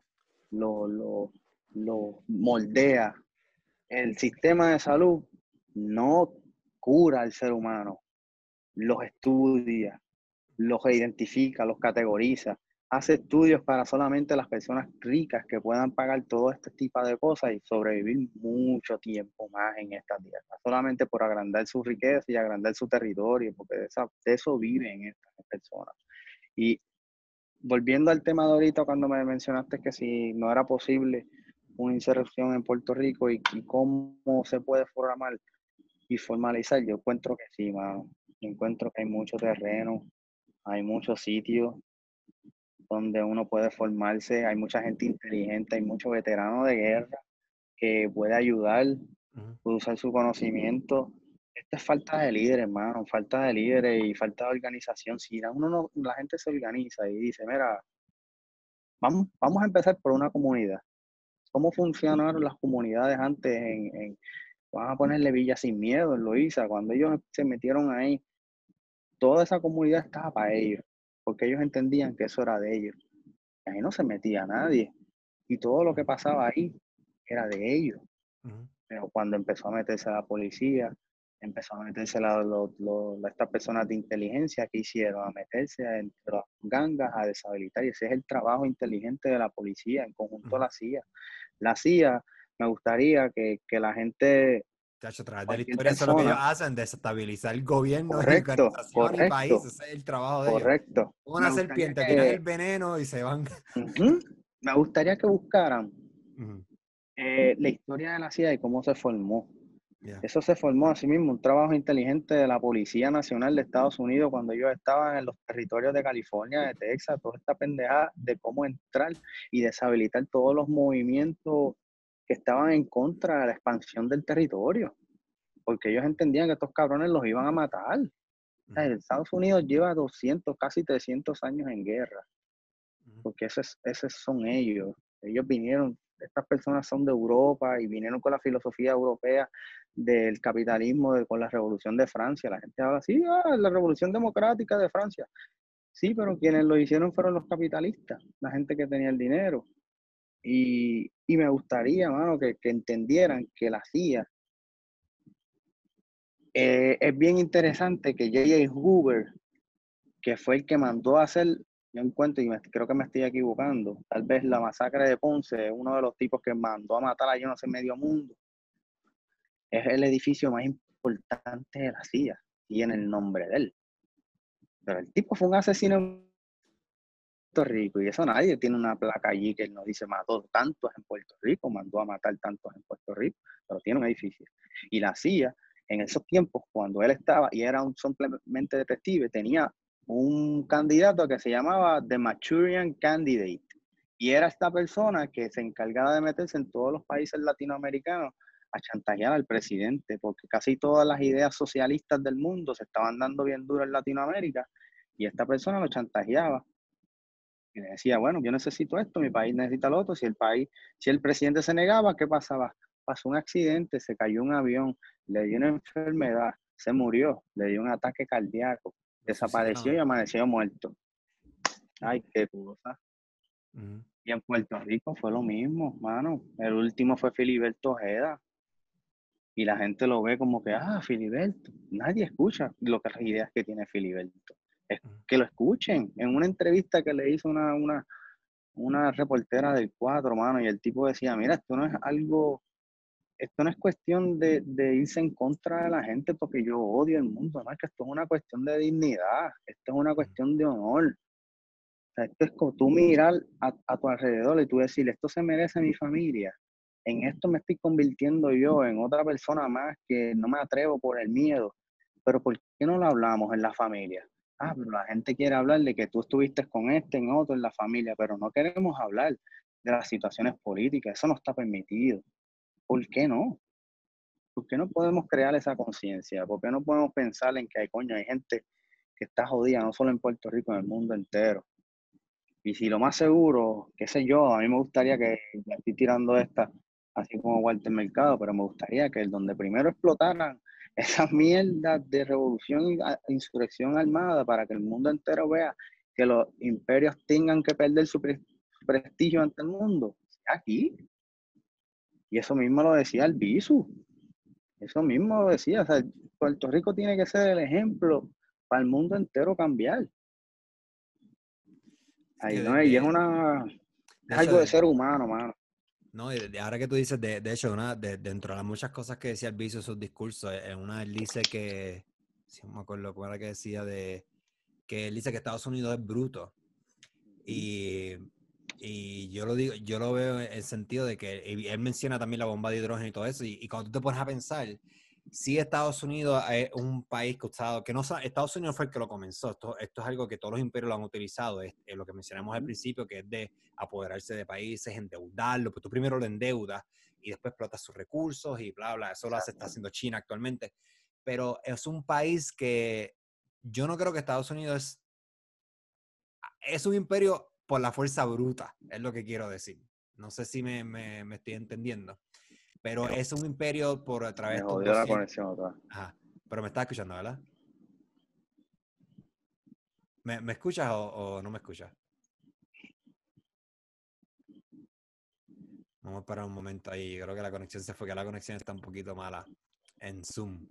lo moldea. El sistema de salud no cura al ser humano, los estudia, los identifica, los categoriza, hace estudios para solamente las personas ricas que puedan pagar todo este tipo de cosas y sobrevivir mucho tiempo más en esta tierra, solamente por agrandar su riqueza y agrandar su territorio, porque de eso viven estas personas. Y volviendo al tema de ahorita, cuando me mencionaste que si no era posible una insurrección en Puerto Rico y cómo se puede programar y formalizar, yo encuentro que sí, mano. Yo encuentro que hay mucho terreno, hay muchos sitios donde uno puede formarse, hay mucha gente inteligente, hay muchos veteranos de guerra que puede ayudar, Ujú. puede usar su conocimiento. Esto es falta de líderes, hermano, falta de líderes y falta de organización. Si la gente se organiza y dice, mira, vamos a empezar por una comunidad. ¿Cómo funcionaron las comunidades antes vamos a ponerle Villa Sin Miedo, en Loíza? Cuando ellos se metieron ahí, toda esa comunidad estaba para ellos, porque ellos entendían que eso era de ellos. Ahí no se metía nadie. Y todo lo que pasaba ahí era de ellos. Ujú. Pero cuando empezó a meterse la policía, empezó a meterse estas personas de inteligencia que hicieron, a meterse entre las gangas, a deshabilitar. Y ese es el trabajo inteligente de la policía, en conjunto a Ujú. la CIA. La CIA, me gustaría que la gente, Chacho, a través de la cualquier historia, eso es lo que ellos persona, hacen, desestabilizar gobiernos y correcto, organizaciones y correcto, países. Ese es el trabajo de ellos. correcto. Una Me gustaría serpiente, tiran el que, veneno y se van. ujú, me gustaría que buscaran Ujú. la historia de la CIA y cómo se formó. Ya. Eso se formó así mismo, un trabajo inteligente de la Policía Nacional de Estados Unidos cuando ellos estaban en los territorios de California, de Texas, toda esta pendejada de cómo entrar y deshabilitar todos los movimientos que estaban en contra de la expansión del territorio, porque ellos entendían que estos cabrones los iban a matar. O sea, Ujú. Estados Unidos lleva 200, casi 300 años en guerra, Ujú. porque esos son ellos. Ellos vinieron, estas personas son de Europa y vinieron con la filosofía europea del capitalismo, con la revolución de Francia. La gente habla así, la revolución democrática de Francia. Sí, pero quienes lo hicieron fueron los capitalistas, la gente que tenía el dinero. Y me gustaría, mano, que entendieran que la CIA es bien interesante que J.J. Hoover, que fue el que mandó a hacer, yo encuentro, y creo que me estoy equivocando, tal vez la masacre de Ponce, uno de los tipos que mandó a matar a yo no sé medio mundo, es el edificio más importante de la CIA, tiene el nombre de él. Pero el tipo fue un asesino en Puerto Rico, y eso nadie tiene una placa allí que él nos dice mató tantos en Puerto Rico, mandó a matar tantos en Puerto Rico, pero tiene un edificio. Y la CIA, en esos tiempos, cuando él estaba y era un simplemente detective, tenía un candidato que se llamaba The Manchurian Candidate. Y era esta persona que se encargaba de meterse en todos los países latinoamericanos a chantajear al presidente, porque casi todas las ideas socialistas del mundo se estaban dando bien duro en Latinoamérica, y esta persona lo chantajeaba. Y le decía, bueno, yo necesito esto, mi país necesita lo otro. Si el presidente se negaba, ¿qué pasaba? Pasó un accidente, se cayó un avión, le dio una enfermedad, se murió, le dio un ataque cardíaco, Lo desapareció y suicidaron. amaneció muerto. Ay, qué cosa. Ujú. Y en Puerto Rico fue lo mismo, mano. El último fue Filiberto Ojeda. Y la gente lo ve como que, Filiberto. Nadie escucha las ideas que tiene Filiberto. Es Ujú. que lo escuchen. En una entrevista que le hizo una reportera del 4, mano, y el tipo decía, mira, esto no es cuestión de irse en contra de la gente porque yo odio el mundo, no, es que esto es una cuestión de dignidad, esto es una Ujú. cuestión de honor. O sea, esto es como tú mirar a tu alrededor y tú decir, esto se merece mi familia, en esto me estoy convirtiendo yo en otra persona más que no me atrevo por el miedo, pero ¿por qué no lo hablamos en la familia? Pero la gente quiere hablar de que tú estuviste con en otro en la familia, pero no queremos hablar de las situaciones políticas, eso no está permitido. ¿Por qué no? ¿Por qué no podemos crear esa conciencia? ¿Por qué no podemos pensar en que hay gente que está jodida, no solo en Puerto Rico, en el mundo entero? Y si lo más seguro, qué sé yo, a mí me gustaría que, ya estoy tirando esta, así como Walter Mercado, pero me gustaría que donde primero explotaran esas mierdas de revolución y insurrección armada para que el mundo entero vea que los imperios tengan que perder su prestigio ante el mundo, aquí. Y eso mismo lo decía Albizu, eso mismo lo decía, o sea, Puerto Rico tiene que ser el ejemplo para el mundo entero cambiar. Es que Ahí, ¿no? Y de es hecho, algo de ser humano, mano. no, y ahora que tú dices, de hecho, dentro de las muchas cosas que decía el vicio en sus discursos, en una él dice que, si no me acuerdo cómo era que decía, que él dice que Estados Unidos es bruto. Y, y yo lo digo, yo lo veo en el sentido de que él menciona también la bomba de hidrógeno y todo eso, y cuando tú te pones a pensar, sí, Estados Unidos es un país que no Estados Unidos fue el que lo comenzó. Esto es algo que todos los imperios lo han utilizado. Es lo que mencionamos al principio, que es de apoderarse de países, endeudarlo. Pues tú primero lo endeudas y después explotas sus recursos y bla, bla. Eso lo está haciendo China actualmente. Pero es un país que yo no creo que Estados Unidos es un imperio por la fuerza bruta, es lo que quiero decir. No sé si me estoy entendiendo. Pero es un imperio por a través Me de estos jodió la 200. conexión otra vez. Ajá. Pero me estás escuchando, ¿verdad? ¿Me escuchas o no me escuchas? Vamos a parar un momento ahí. Yo creo que la conexión se fue, que la conexión está un poquito mala en Zoom.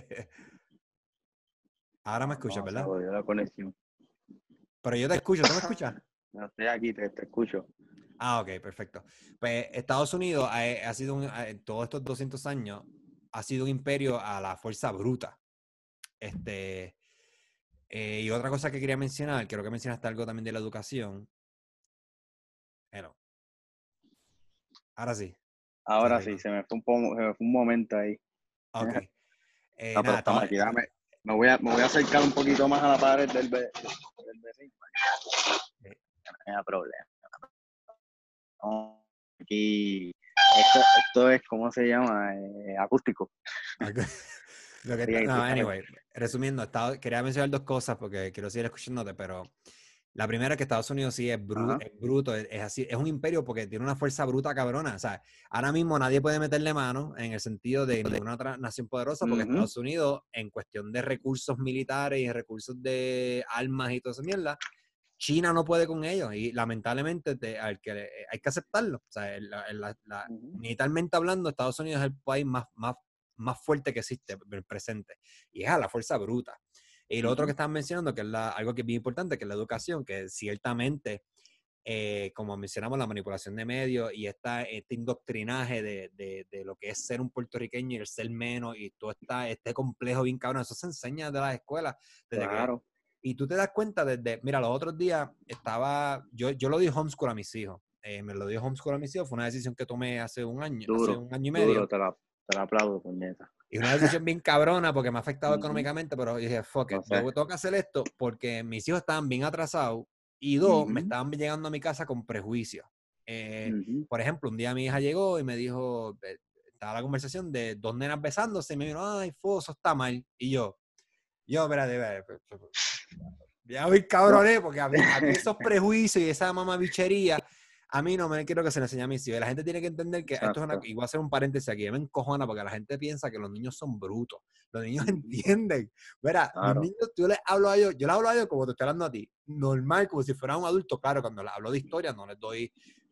Ahora me escuchas, No, se ¿verdad? jodió la conexión. Pero yo te escucho, ¿tú me escuchas? No estoy aquí, te escucho. Ah, ok, perfecto. Pues Estados Unidos ha sido, en todos estos 200 años, ha sido un imperio a la fuerza bruta. Y otra cosa que quería mencionar, creo que mencionaste algo también de la educación. Bueno, ahora sí, se Ahora sí, arregló. se me fue un momento ahí. Ok. No, pero Nada, estamos aquí, dame. Me voy a acercar un poquito más a la pared del vecino. eh, No hay problema. No, aquí, esto es, ¿cómo se llama? Acústico. ok. Bien, No, tú sabes. anyway, resumiendo, quería mencionar dos cosas porque quiero seguir escuchándote, pero la primera es que Estados Unidos sí Ajá. es bruto, es así, es un imperio porque tiene una fuerza bruta cabrona. O sea, ahora mismo nadie puede meterle mano en el sentido de ninguna otra nación poderosa porque Ujú. Estados Unidos, en cuestión de recursos militares y recursos de armas y toda esa mierda, China no puede con ellos y lamentablemente hay que aceptarlo. O sea, Ujú. militarmente hablando, Estados Unidos es el país más fuerte que existe en el presente y es a la fuerza bruta. Y lo otro que Ujú. estaban mencionando, que es algo que es bien importante, que es la educación, que ciertamente, como mencionamos, la manipulación de medios y este indoctrinaje de lo que es ser un puertorriqueño y el ser menos y todo este complejo bien cabrón, eso se enseña de las escuelas desde que Claro. y tú te das cuenta mira, los otros días yo lo di homeschool a mis hijos. Me lo di homeschool a mis hijos, fue una decisión que tomé hace Duro, un año y duro, medio. te la aplaudo, puñeta. Y una decisión bien cabrona porque me ha afectado Ujú. económicamente, pero dije, fuck Lo it, sé. tengo que hacer esto porque mis hijos estaban bien atrasados y dos, me Ujú. estaban llegando a mi casa con prejuicios. Ujú. Por ejemplo, un día mi hija llegó y me dijo, estaba la conversación de dos nenas besándose y me dijo, ay, eso está mal. Y espérate, ya voy No. cabroné, porque a mí esos prejuicios y esa mamabichería, a mí no me quiero que se le enseñe a mis hijos. La gente tiene que entender que esto es Exacto. y voy a hacer un paréntesis aquí, me encojona porque la gente piensa que los niños son brutos. Los niños Ujú. entienden. Mira, mis Claro. niños, yo les hablo a ellos, yo les hablo a ellos como te estoy hablando a ti, normal, como si fuera un adulto. Claro, cuando les hablo de historia no les doy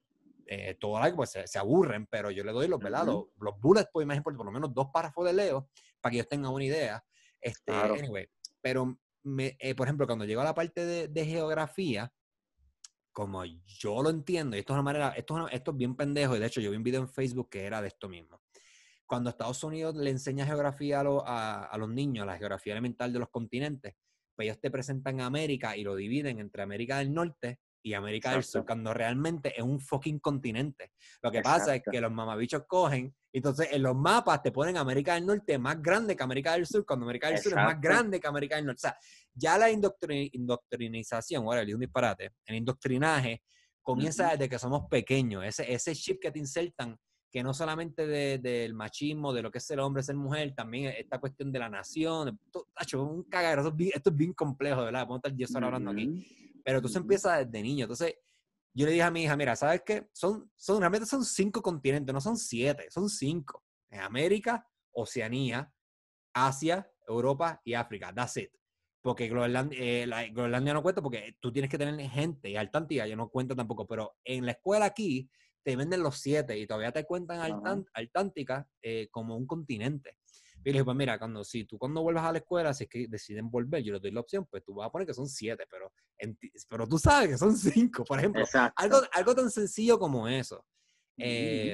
todo like, pues se aburren, pero yo les doy ¿verdad? Ujú. Los bullet points más importantes, por lo menos dos párrafos de leo, para que ellos tengan una idea. Claro. Anyway, pero por ejemplo, cuando llego a la parte de geografía, como yo lo entiendo, y esto es una manera, esto es bien pendejo, y de hecho yo vi un video en Facebook que era de esto mismo. Cuando Estados Unidos le enseña geografía a los niños, la geografía elemental de los continentes, pues ellos te presentan América y lo dividen entre América del Norte y América del Sur, Exacto. cuando realmente es un fucking continente. Lo que pasa es Exacto. que los mamabichos cogen, entonces en los mapas te ponen América del Norte más grande que América del Sur, cuando América del Sur es más Exacto. grande que América del Norte. O sea, ya la indoctrinización, ahora le un disparate, el indoctrinaje comienza Ujú. desde que somos pequeños. Ese chip que te insertan que no solamente del machismo, de lo que es ser hombre, ser mujer, también esta cuestión de la nación, un cagadero, esto es bien complejo, ¿verdad? Podemos estar 10 horas hablando aquí, Ujú. pero tú se Ujú. empieza desde niño, entonces yo le dije a mi hija, mira, ¿sabes qué? Realmente son 5 continentes, no son 7, son 5. América, Oceanía, Asia, Europa y África, that's it. Porque Groenlandia no cuenta porque tú tienes que tener gente y Antártica ya no cuenta tampoco, pero en la escuela aquí te venden los 7 y todavía te cuentan Ajá. Antártica como un continente. Y le dije, pues mira, si tú cuando vuelvas a la escuela, si es que deciden volver, yo les doy la opción, pues tú vas a poner que son 7, pero tú sabes que son 5, por ejemplo. Exacto. Algo tan sencillo como eso. Ujú. Eh,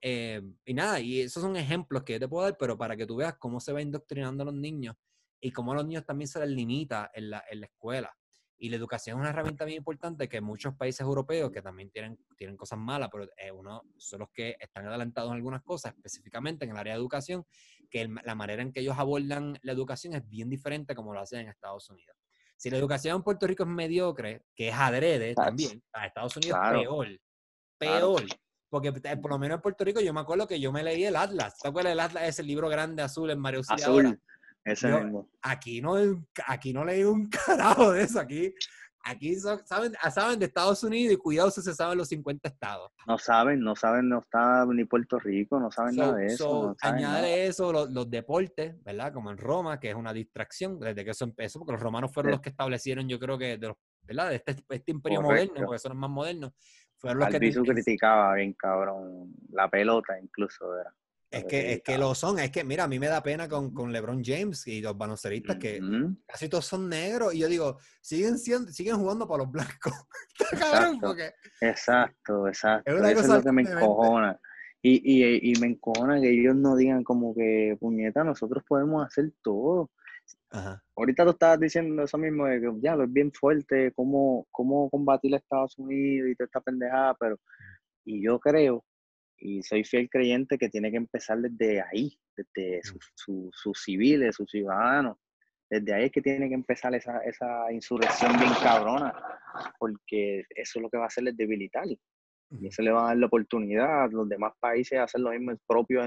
y nada, y esos son ejemplos que yo te puedo dar, pero para que tú veas cómo se va indoctrinando a los niños y cómo a los niños también se les limita en la escuela. Y la educación es una herramienta bien importante que muchos países europeos, que también tienen cosas malas, pero uno son los que están adelantados en algunas cosas, específicamente en el área de educación, que la manera en que ellos abordan la educación es bien diferente como lo hacen en Estados Unidos. Si la educación en Puerto Rico es mediocre, que es adrede Tacho, también, a Estados Unidos claro, peor, claro. peor. Porque por lo menos en Puerto Rico yo me acuerdo que yo me leí el Atlas. ¿Te acuerdas del Atlas? Ese libro grande azul en María Auxiliadora. Azul, ese Yo mismo. aquí no leí un carajo de eso. Aquí saben de Estados Unidos y cuidado si se saben los 50 estados. No saben, no está ni Puerto Rico, no saben nada de eso, no saben nada. Añádele eso, los deportes, ¿verdad? Como en Roma, que es una distracción desde que eso empezó, porque los romanos fueron De- los que establecieron, yo creo que, ¿verdad? De este imperio moderno, correcto. porque son los más modernos, fueron los que Albizu criticaba bien cabrón la pelota incluso era lo que es que criticaba. lo son. Es que, mira, a mí me da pena Ujú, con LeBron James y los baloncelistas que ujú, casi todos son negros. Y yo digo, siguen jugando para los blancos. Está cabrón, exacto, porque exacto, es exacto. una Eso es cosa lo que bien me demente. encojona. Y me encojona que ellos no digan como que, puñeta, nosotros podemos hacer todo. Ajá. Ahorita tú estabas diciendo eso mismo, de que ya lo es bien fuerte, cómo combatir a Estados Unidos y toda esta pendejada, pero y yo creo, y soy fiel creyente, que tiene que empezar desde ahí, desde sus civiles, sus ciudadanos. Desde ahí es que tiene que empezar esa insurrección bien cabrona, porque eso es lo que va a hacerles debilitar. Y eso le va a dar la oportunidad a los demás países a hacer lo mismo propio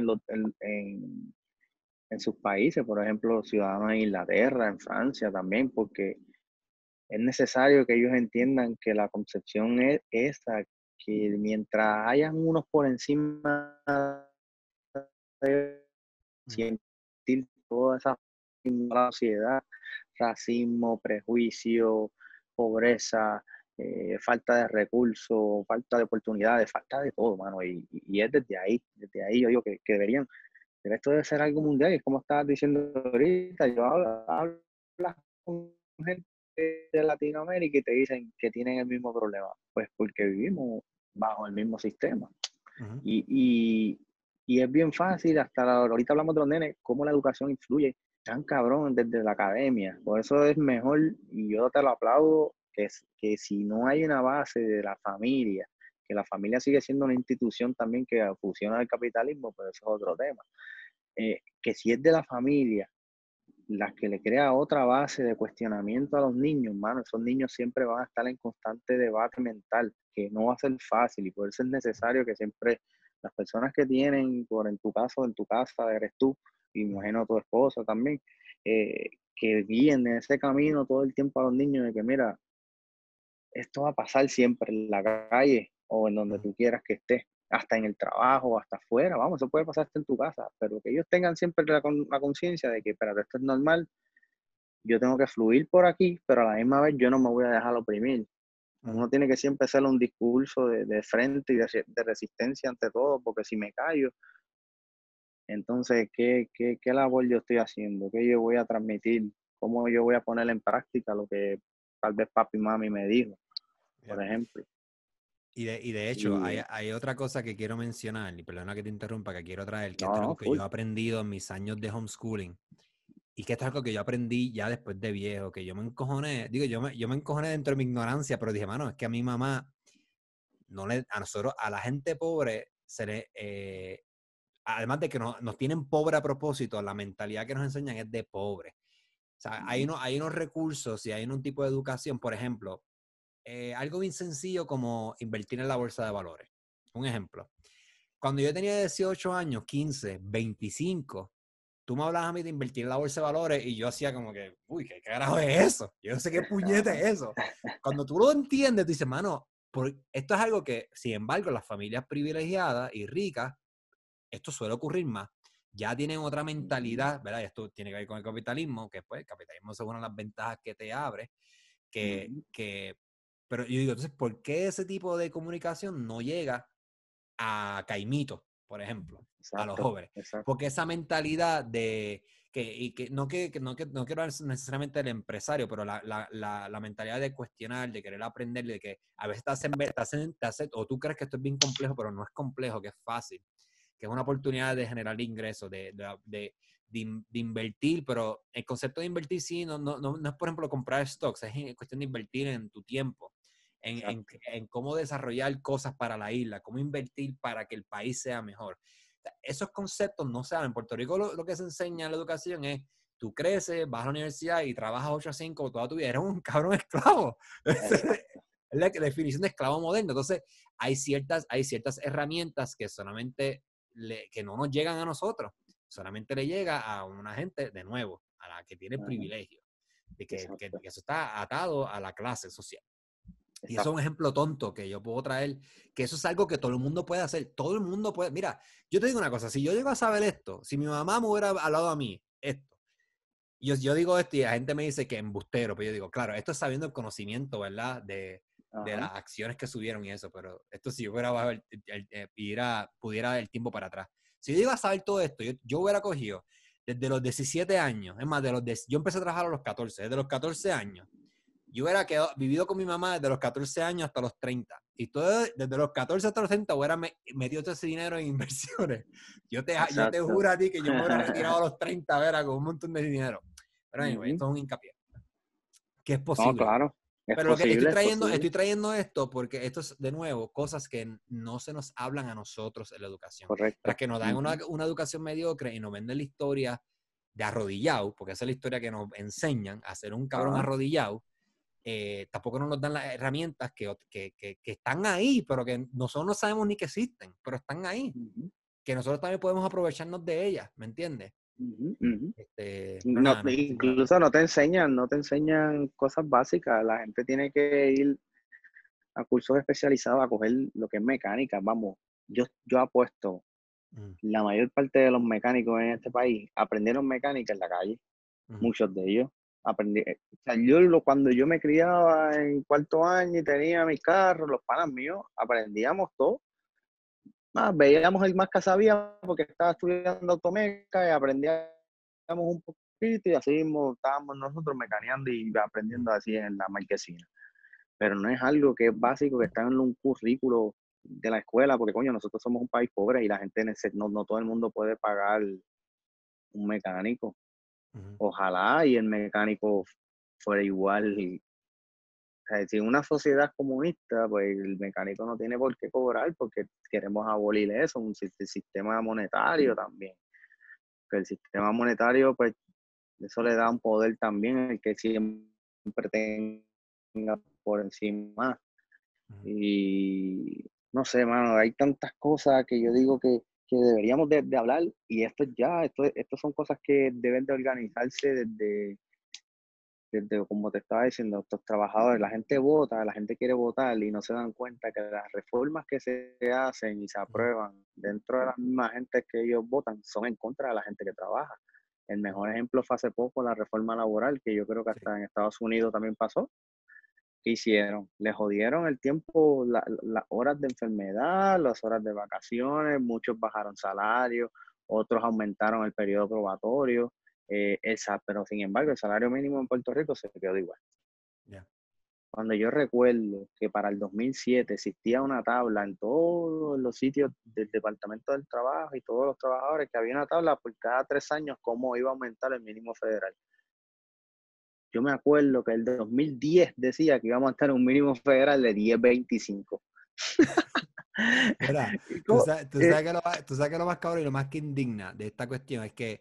en sus países, por ejemplo, los ciudadanos en Inglaterra, en Francia también, porque es necesario que ellos entiendan que la concepción es esa, que mientras hayan unos por encima de sentir toda esa sociedad, racismo, prejuicio, pobreza, falta de recursos, falta de oportunidades, falta de todo, mano. Y es desde ahí yo digo que deberían, pero esto debe ser algo mundial, y es como estabas diciendo ahorita, yo hablas con gente de Latinoamérica y te dicen que tienen el mismo problema, pues porque vivimos bajo el mismo sistema. Ujú. Y, y, y es bien fácil, ahorita hablamos de los nenes, cómo la educación influye tan cabrón desde la academia. Por eso es mejor, y yo te lo aplaudo, que si no hay una base de la familia, que la familia sigue siendo una institución también que fusiona el capitalismo, pero eso es otro tema. Que si es de la familia, la que le crea otra base de cuestionamiento a los niños, mano, esos niños siempre van a estar en constante debate mental, que no va a ser fácil, y por eso es necesario que siempre las personas que tienen, por en tu casa eres tú, y me imagino tu esposa también, que guíen en ese camino todo el tiempo a los niños de que, mira, esto va a pasar siempre en la calle o en donde Ujú. tú quieras que estés, hasta en el trabajo, hasta afuera, vamos, eso puede pasar hasta en tu casa, pero que ellos tengan siempre la conciencia de que, espérate, esto es normal, yo tengo que fluir por aquí, pero a la misma vez yo no me voy a dejar oprimir. Ujú. Uno tiene que siempre hacer un discurso de frente y de resistencia ante todo, porque si me callo, entonces, ¿qué labor yo estoy haciendo? ¿Qué yo voy a transmitir? ¿Cómo yo voy a poner en práctica lo que tal vez papi y mami me dijo, Yep. por ejemplo? Y de hecho, Y hay otra cosa que quiero mencionar, y perdona que te interrumpa, que quiero traer, que no, esto es no, algo que yo full. he aprendido en mis años de homeschooling, y que esto es algo que yo aprendí ya después de viejo, que yo me encojoné, digo, yo me encojoné dentro de mi ignorancia, pero dije, mano, es que a mi mamá, a nosotros, a la gente pobre, además de que nos tienen pobre a propósito, la mentalidad que nos enseñan es de pobre. O sea, hay unos recursos y hay un tipo de educación, por ejemplo, algo bien sencillo como invertir en la bolsa de valores. Un ejemplo. Cuando yo tenía 18 años, 15, 25, tú me hablabas a mí de invertir en la bolsa de valores y yo hacía como que, uy, ¿qué carajo es eso? Yo no sé qué puñete es eso. Cuando tú lo entiendes, tú dices, mano, esto es algo que, sin embargo, las familias privilegiadas y ricas, esto suele ocurrir más. Ya tienen otra mentalidad, ¿verdad? Y esto tiene que ver con el capitalismo, que pues el capitalismo es una de las ventajas que te abre, que pero yo digo, entonces, ¿por qué ese tipo de comunicación no llega a Caimito, por ejemplo, a los Exacto, jóvenes? exacto. Porque esa mentalidad de no quiero necesariamente el empresario, pero la mentalidad de cuestionar, de querer aprender, de que a veces o tú crees que esto es bien complejo, pero no es complejo, que es fácil, que es una oportunidad de generar ingresos, de invertir, pero el concepto de invertir sí, no es, por ejemplo, comprar stocks, es cuestión de invertir en tu tiempo, Exacto. en cómo desarrollar cosas para la isla, cómo invertir para que el país sea mejor. Esos conceptos no se hablan. En Puerto Rico lo que se enseña en la educación es, tú creces, vas a la universidad y trabajas 8 a 5 toda tu vida. Eres un cabrón esclavo. Exacto. Es la definición de esclavo moderno. Entonces, hay ciertas herramientas que solamente que no nos llegan a nosotros. Solamente le llega a una gente, de nuevo, a la que tiene Ajá, privilegio. De que exacto. eso está atado a la clase social. Y eso es un Exacto. ejemplo tonto que yo puedo traer, que eso es algo que todo el mundo puede hacer. Todo el mundo puede. Mira, yo te digo una cosa, si yo llego a saber esto, si mi mamá me hubiera hablado a mí esto, yo digo esto y la gente me dice que embustero, pero yo digo, claro, esto es sabiendo el conocimiento, ¿verdad? De Ajá. las acciones que subieron y eso, pero esto si yo hubiera pudiera el tiempo para atrás. Si yo llego a saber todo esto, yo hubiera cogido desde los 17 años, es más, yo empecé a trabajar a los 14, desde los 14 años, yo hubiera vivido con mi mamá desde los 14 años hasta los 30. Y todo, desde los 14 hasta los 30 hubiera metido todo ese dinero en inversiones. Yo te Exacto. juro a ti que yo me hubiera retirado a los 30, vera, con un montón de dinero. Pero anyway, Ujú. esto es un hincapié. Que es No, posible. claro. Es Pero lo que posible, es estoy posible. trayendo esto porque esto es, de nuevo, cosas que no se nos hablan a nosotros en la educación. Tras Correcto. que nos dan Ujú. una educación mediocre y nos venden la historia de arrodillado, porque esa es la historia que nos enseñan a ser un cabrón Ajá. arrodillado, tampoco nos dan las herramientas que están ahí, pero que nosotros no sabemos ni que existen, pero están ahí, Ujú. que nosotros también podemos aprovecharnos de ellas, ¿me entiendes? Ujú. Ujú. Pero No, nada, no estoy seguro. incluso no te enseñan cosas básicas. La gente tiene que ir a cursos especializados a coger lo que es mecánica. Vamos, yo apuesto, Mm, la mayor parte de los mecánicos en este país aprendieron mecánica en la calle, mm, muchos de ellos. O sea, cuando yo me criaba en cuarto año y tenía mi carro, los panas míos, aprendíamos todo. Veíamos el más que sabía porque estaba estudiando automeca y aprendíamos un poquito y así mismo estábamos nosotros mecaneando y mm, aprendiendo así en la marquesina. Pero no es algo que es básico, que está en un currículo de la escuela, porque coño, nosotros somos un país pobre y la gente, no todo el mundo puede pagar un mecánico. mm, Ojalá y el mecánico fuera igual. O sea, si en una sociedad comunista, pues el mecánico no tiene por qué cobrar porque queremos abolir eso, el sistema monetario también. Que el sistema monetario, pues eso le da un poder también el que siempre tenga por encima. mm. Y no sé, mano, hay tantas cosas que yo digo que deberíamos de hablar y esto son cosas que deben de organizarse desde, como te estaba diciendo, estos trabajadores, la gente vota, la gente quiere votar y no se dan cuenta que las reformas que se hacen y se aprueban dentro de las mismas gente que ellos votan son en contra de la gente que trabaja. El mejor ejemplo fue hace poco la reforma laboral, que yo creo que Sí. hasta en Estados Unidos también pasó. ¿Qué hicieron? Le jodieron el tiempo, las horas de enfermedad, las horas de vacaciones, muchos bajaron salarios, otros aumentaron el periodo probatorio, pero sin embargo el salario mínimo en Puerto Rico se quedó igual. Ya. Cuando yo recuerdo que para el 2007 existía una tabla en todos los sitios del Departamento del Trabajo y todos los trabajadores, que había una tabla por cada 3 años cómo iba a aumentar el mínimo federal. Yo me acuerdo que el 2010 decía que íbamos a estar en un mínimo federal de 10.25. Mira, Y como, tú sabes que lo más cabrón y lo más que indigna de esta cuestión es que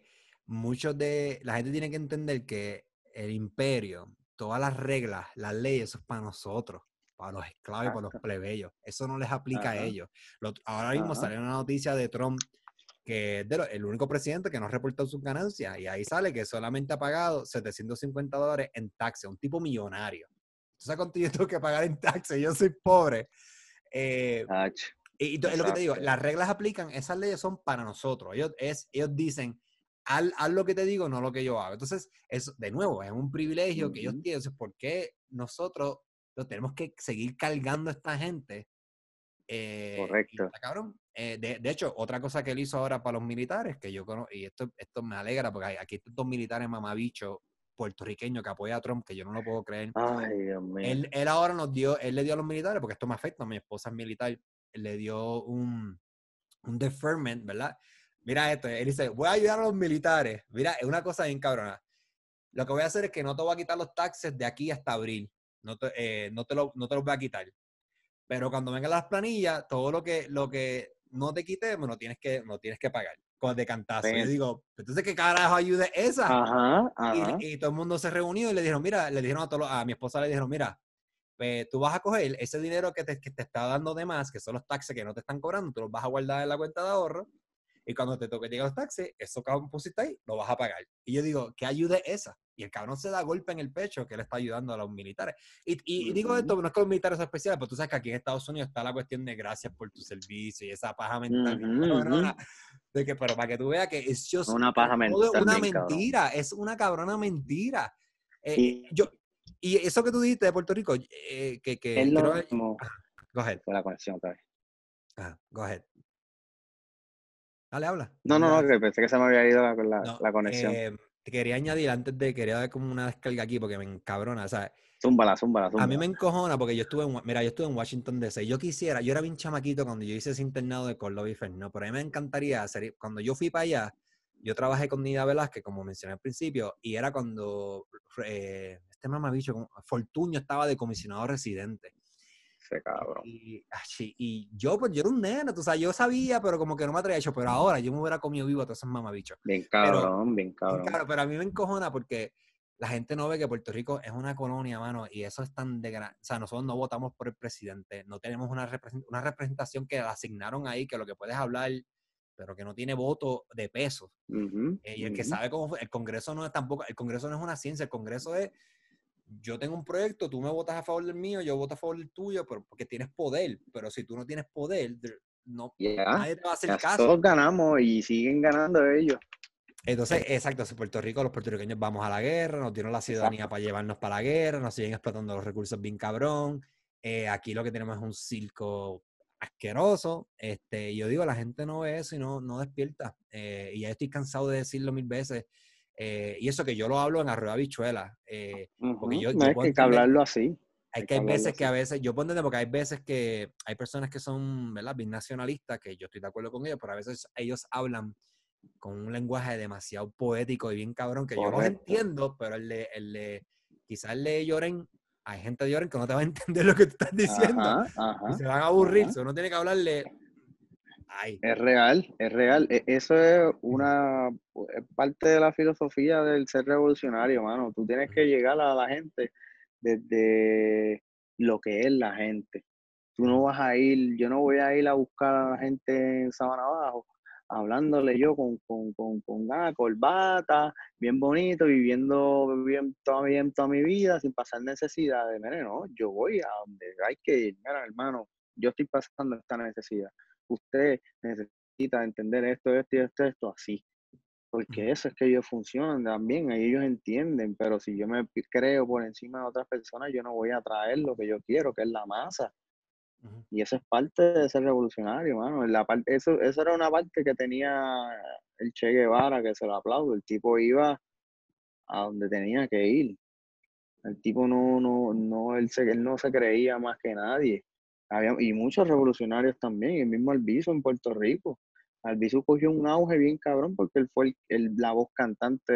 la gente tiene que entender que el imperio, todas las reglas, las leyes, eso es para nosotros, para los esclavos y para los exacto, plebeyos. Eso no les aplica a ajá, ellos. Ahora mismo ajá, salió una noticia de Trump que es el único presidente que no ha reportado sus ganancias y ahí sale que solamente ha pagado $750 en taxes, un tipo millonario. ¿Tú sabes cuánto yo tengo que pagar en taxes? Yo soy pobre. Eh, ach, es lo que te digo, exacto, las reglas aplican, esas leyes son para nosotros. Ellos dicen, haz lo que te digo, no lo que yo hago. Entonces, eso, de nuevo, es un privilegio que ellos ujú, tienen. Entonces, ¿por qué nosotros lo tenemos que seguir cargando a esta gente? Y correcto, está cabrón. De hecho, otra cosa que él hizo ahora para los militares, que yo conozco, y esto me alegra, porque aquí hay dos militares mamabichos puertorriqueños que apoyan a Trump, que yo no lo puedo creer. ay, Dios mío, Él ahora él le dio a los militares, porque esto me afecta, mi esposa es militar, él le dio un deferment, ¿verdad? Mira esto, él dice, voy a ayudar a los militares. Mira, es una cosa bien cabrona. Lo que voy a hacer es que no te voy a quitar los taxes de aquí hasta abril. No te los voy a quitar. Pero cuando vengan las planillas, todo lo que no te quitemos, no tienes que pagar con de cantazo. Yo Ven. digo, entonces, ¿qué carajo ayuda es esa? Ajá, ajá. Y todo el mundo se reunió y le dijeron, mira, le dijeron a mi esposa, le dijeron, mira, pues, tú vas a coger ese dinero que te está dando de más, que son los taxes que no te están cobrando, tú los vas a guardar en la cuenta de ahorro, y cuando te toque llegar los taxes, eso que pusiste ahí, lo vas a pagar. Y yo digo, ¿qué ayuda es esa? Y el cabrón se da golpe en el pecho que él está ayudando a los militares. Y digo esto, no es que los militares son especiales, pero tú sabes que aquí en Estados Unidos está la cuestión de gracias por tu servicio y esa paja mental bien cabrona, de que, pero para que tú veas que es just, Una paja todo es mental una bien cabrón. mentira, es una cabrona mentira. Y Y eso que tú dijiste de Puerto Rico, es creo lo que... mismo. Ajá, go ahead. Fue la conexión otra vez. Ajá, go ahead. Dale, habla. ¿Qué No, me no, ibas a no, decir? que pensé que se me había ido No, la conexión. te quería añadir antes de, quería dar como una descarga aquí porque me encabrona, o sea, Zúmbala, zúmbala, a mí zúmbala. me encojona porque mira, yo estuve en Washington DC, yo era bien chamaquito cuando yo hice ese internado de Córdoba y Fresno, pero a mí me encantaría hacer, cuando yo fui para allá, yo trabajé con Nida Velázquez, como mencioné al principio, y era cuando este mamabicho, Fortuño estaba de comisionado residente. Ese cabrón. Y yo, pues yo era un nene, tú sabes, yo sabía, pero como que no me atraía hecho, pero ahora yo me hubiera comido vivo a todos esos mamabichos. Bien Pero, cabrón, bien cabrón. claro, pero a mí me encojona porque la gente no ve que Puerto Rico es una colonia, mano, y eso es tan de gran... O sea, nosotros no votamos por el presidente, no tenemos una representación que la asignaron ahí, que lo que puedes hablar, pero que no tiene voto de peso. Y el que sabe cómo... El Congreso no es tampoco... El Congreso no es una ciencia, el Congreso es yo tengo un proyecto, tú me votas a favor del mío, yo voto a favor del tuyo, pero porque tienes poder. Pero si tú no tienes poder, no, Ya, nadie te va a hacer ya caso. todos ganamos y siguen ganando ellos. Entonces, exacto, si Puerto Rico, los puertorriqueños vamos a la guerra, nos dieron la ciudadanía Exacto. para llevarnos para la guerra, nos siguen explotando los recursos bien cabrón. Aquí lo que tenemos es un circo asqueroso. Yo digo, la gente no ve eso y no despierta. Y ya estoy cansado de decirlo mil veces. Y eso que yo lo hablo en Arroyo Habichuela. Porque No yo es puedo que entender. hablarlo así. Es Hay que que hay hablarlo veces que así. a veces, yo puedo entender porque hay veces que hay personas que son, ¿verdad? Bien nacionalistas, que yo estoy de acuerdo con ellos, pero a veces ellos hablan con un lenguaje demasiado poético y bien cabrón, que yo los Correcto. entiendo, pero quizás el de Lloren, hay gente de Lloren que no te va a entender lo que tú estás diciendo Ajá, y ajá, se van a aburrir, ajá. uno tiene que hablarle, ay, Es real, es real. Eso es es parte de la filosofía del ser revolucionario, mano. Tú tienes que llegar a la gente desde lo que es la gente. Tú no vas a ir, yo no voy a ir a buscar a la gente en Sabana Abajo, hablándole yo con corbata, bien bonito, viviendo bien toda mi vida sin pasar necesidades. Mire, no, yo voy a donde hay que ir. Mira, hermano, yo estoy pasando esta necesidad. Usted necesita entender esto y esto, así. Porque eso es que ellos funcionan también, ellos entienden, pero si yo me creo por encima de otras personas, yo no voy a traer lo que yo quiero, que es la masa. Y eso es parte de ser revolucionario, mano. Eso era una parte que tenía el Che Guevara, que se lo aplaudo. El tipo iba a donde tenía que ir. El tipo él no se creía más que nadie. Y muchos revolucionarios también, el mismo Albizu en Puerto Rico. Albizu cogió un auge bien cabrón porque él fue la voz cantante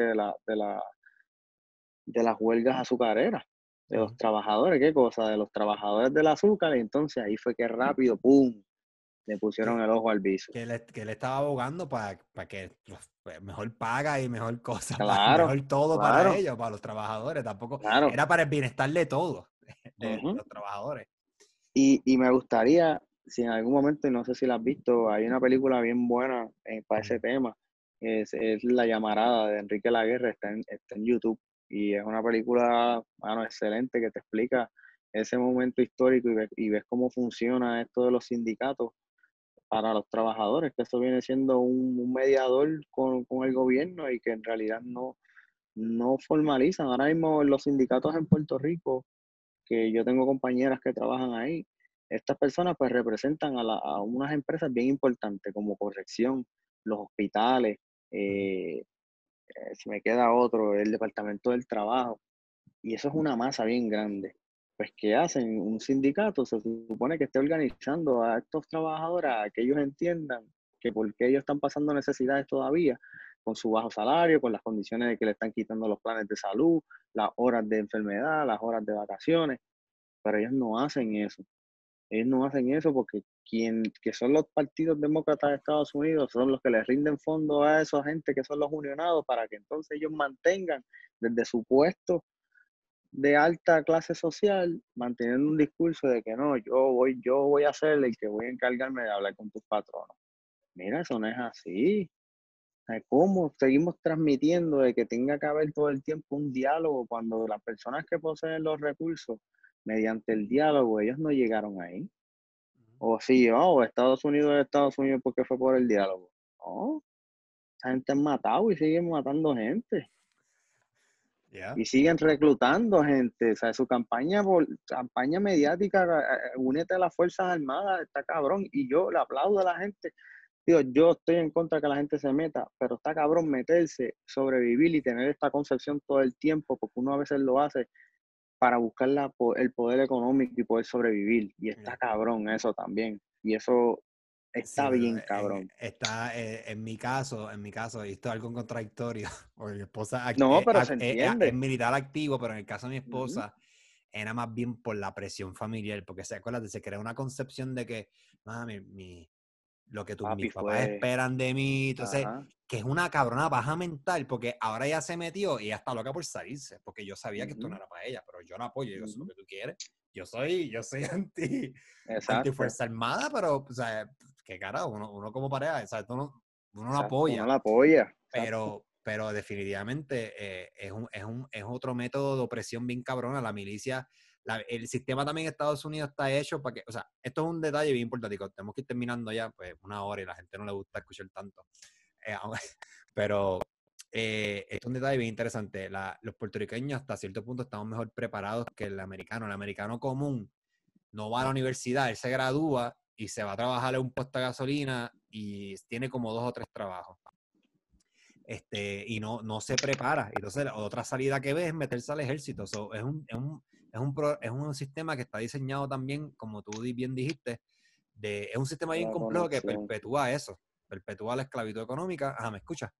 de las huelgas azucareras, de los trabajadores, ¿qué cosa? De los trabajadores del azúcar. Y entonces ahí fue que rápido, ¡pum!, le pusieron que, el ojo al Albizu. que él estaba abogando para que pues, mejor paga y mejor cosa, Claro, mejor todo para claro, ellos, para los trabajadores, tampoco, claro. era para el bienestar de todos, de Ujú. los trabajadores. Y me gustaría, si en algún momento, y no sé si la has visto, hay una película bien buena para ese tema, es La Llamarada de Enrique Laguerre, está en YouTube, y es una película, mano, excelente que te explica ese momento histórico y ves cómo funciona esto de los sindicatos para los trabajadores, que eso viene siendo un mediador con el gobierno y que en realidad no formalizan. Ahora mismo los sindicatos en Puerto Rico, que yo tengo compañeras que trabajan ahí, estas personas pues representan a unas empresas bien importantes como Corrección, los hospitales, eh, si me queda otro, el Departamento del Trabajo, y eso es una masa bien grande. Pues, ¿qué hacen? Un sindicato se supone que esté organizando a estos trabajadores a que ellos entiendan que por qué ellos están pasando necesidades todavía con su bajo salario, con las condiciones de que le están quitando los planes de salud, las horas de enfermedad, las horas de vacaciones, pero ellos no hacen eso. Ellos no hacen eso porque que son los partidos demócratas de Estados Unidos, son los que les rinden fondos a esa gente que son los unionados para que entonces ellos mantengan desde su puesto de alta clase social, manteniendo un discurso de que no, yo voy a ser el que voy a encargarme de hablar con tus patronos. Mira, eso no es así. ¿Cómo seguimos transmitiendo de que tenga que haber todo el tiempo un diálogo cuando las personas que poseen los recursos, mediante el diálogo, ellos no llegaron ahí? O sí, o Estados Unidos es Estados Unidos porque fue por el diálogo. No, esa gente es matado y siguen matando gente. Yeah. Y siguen reclutando gente. O sea, su campaña mediática, únete a las Fuerzas Armadas, está cabrón. Y yo le aplaudo a la gente. Digo, yo estoy en contra de que la gente se meta, pero está cabrón meterse, sobrevivir y tener esta concepción todo el tiempo, porque uno a veces lo hace para buscar el poder económico y poder sobrevivir. Y está Yeah. cabrón eso también. Y eso Sí, está pero bien cabrón. está en mi caso, y esto es algo contradictorio, porque mi esposa No, pero se es entiende. militar activo, pero en el caso de mi Ujú. esposa era más bien por la presión familiar, porque acuérdate, se crea una concepción de que, mami, lo que Papi mis papás fue, esperan de mí, entonces, ajá, que es una cabrona baja mental, porque ahora ella se metió y ella está loca por salirse, porque yo sabía que esto no ujú, era para ella, pero yo la apoyo, yo sé lo ujú. que tú quieres, yo soy anti Exacto, Fuerza Armada, pero, o sea, qué carajo, uno como pareja, o sea, uno lo exacto, no apoya, la apoya, exacto. pero definitivamente es otro método de opresión bien cabrona. La milicia, el sistema también en Estados Unidos está hecho para que, o sea, esto es un detalle bien importante. Tenemos que ir terminando ya, pues, 1 hora y la gente no le gusta escuchar tanto. Pero esto es un detalle bien interesante. Los puertorriqueños hasta cierto punto estamos mejor preparados que el americano. El americano común no va a la universidad, él se gradúa y se va a trabajar en un puesto de gasolina y tiene como 2 o 3 trabajos. Y no se prepara. Entonces, la otra salida que ve es meterse al ejército. Es un sistema que está diseñado también, como tú bien dijiste, es un sistema bien La complejo que conexión. perpetúa eso, perpetúa la esclavitud económica. Ajá, ¿me escuchas?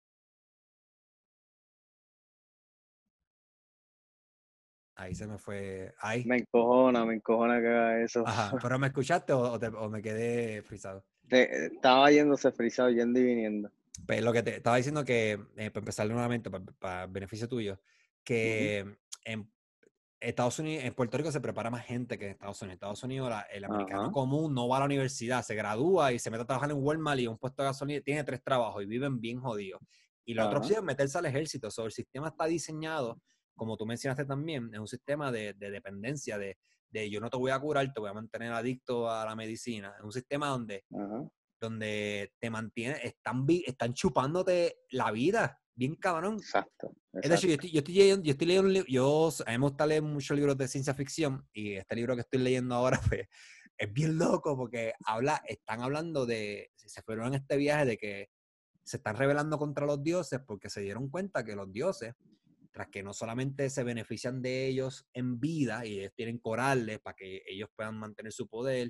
Ahí se me fue. Ahí. Me encojona que haga eso. Ajá, pero ¿me escuchaste o me quedé frisado? Estaba yéndose frisado, yendo y viniendo. Pues lo que te estaba diciendo que, para empezar nuevamente, para beneficio tuyo, Ujú, que en Estados Unidos, en Puerto Rico se prepara más gente que en Estados Unidos. En Estados Unidos, el americano ajá, común no va a la universidad, se gradúa y se mete a trabajar en Walmart y un puesto de gasolina, tiene 3 trabajos y viven bien jodidos. Y la otra ajá, opción es meterse al ejército. El sistema está diseñado, como tú mencionaste también, es un sistema de dependencia, de yo no te voy a curar, te voy a mantener adicto a la medicina. Es un sistema ajá. donde te mantiene, están chupándote la vida, bien cabrón. Exacto, Es de hecho, exacto. yo estoy leyendo un libro, a mí me gusta leer muchos libros de ciencia ficción y este libro que estoy leyendo ahora pues, es bien loco porque están hablando se fueron en este viaje de que se están rebelando contra los dioses porque se dieron cuenta que los dioses, tras que no solamente se benefician de ellos en vida y ellos tienen corales para que ellos puedan mantener su poder,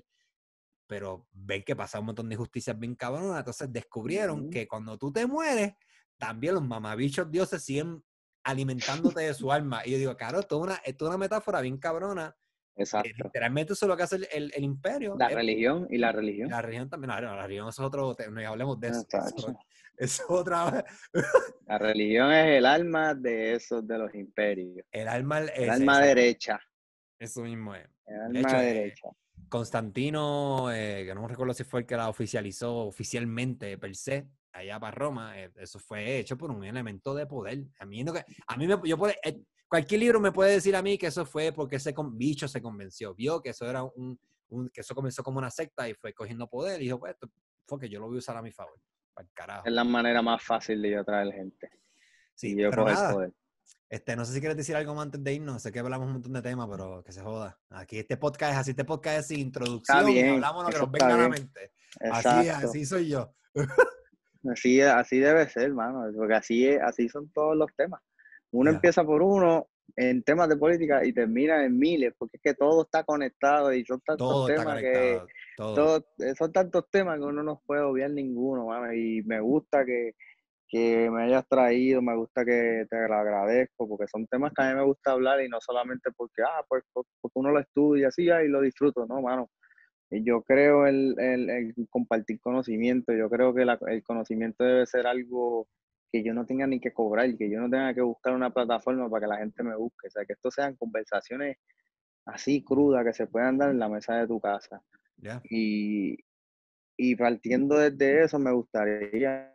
pero ven que pasa un montón de injusticias bien cabronas, entonces descubrieron Ujú, que cuando tú te mueres, también los mamabichos dioses siguen alimentándote de su alma. Y yo digo, claro, esto es una metáfora bien cabrona. exacto. Literalmente eso es lo que hace el imperio. La religión y la religión. La religión también, la religión es otro tema, no hablemos de eso. Exacto. Eso es otra. La religión es el alma de esos de los imperios. El alma, El es alma exacto. derecha. Eso mismo es. El De alma hecho, derecha. Constantino, que no me recuerdo si fue el que la oficializó oficialmente per se, allá para Roma, eso fue hecho por un elemento de poder. A mí, no, a mí cualquier libro me puede decir a mí que eso fue porque ese bicho se convenció, vio que eso era que eso comenzó como una secta y fue cogiendo poder y dijo, pues esto fue que yo lo voy a usar a mi favor. Para el Es carajo. la manera más fácil de yo atraer gente. Sí, Y yo pero coger nada, poder. no sé si quieres decir algo más antes de irnos. Sé que hablamos un montón de temas, pero que se joda. Aquí este podcast es así, este podcast es sin Está introducción y bien, hablamos lo que eso nos está venga a la bien. mente. Exacto. Así soy yo. Así debe ser, hermano, porque así son todos los temas. Uno Ya, empieza por uno en temas de política y termina en miles, porque es que todo está conectado y son tantos todo está temas que conectado, todo. son tantos temas que uno no puede obviar ninguno, mano. Y me gusta que me hayas traído, me gusta que te lo agradezco, porque son temas que a mí me gusta hablar y no solamente porque, porque uno lo estudia así, y lo disfruto, no, mano. Yo creo el compartir conocimiento, yo creo que el conocimiento debe ser algo que yo no tenga ni que cobrar, que yo no tenga que buscar una plataforma para que la gente me busque, o sea, que esto sean conversaciones así crudas que se puedan dar en la mesa de tu casa. Ya. Y, y partiendo desde eso, me gustaría,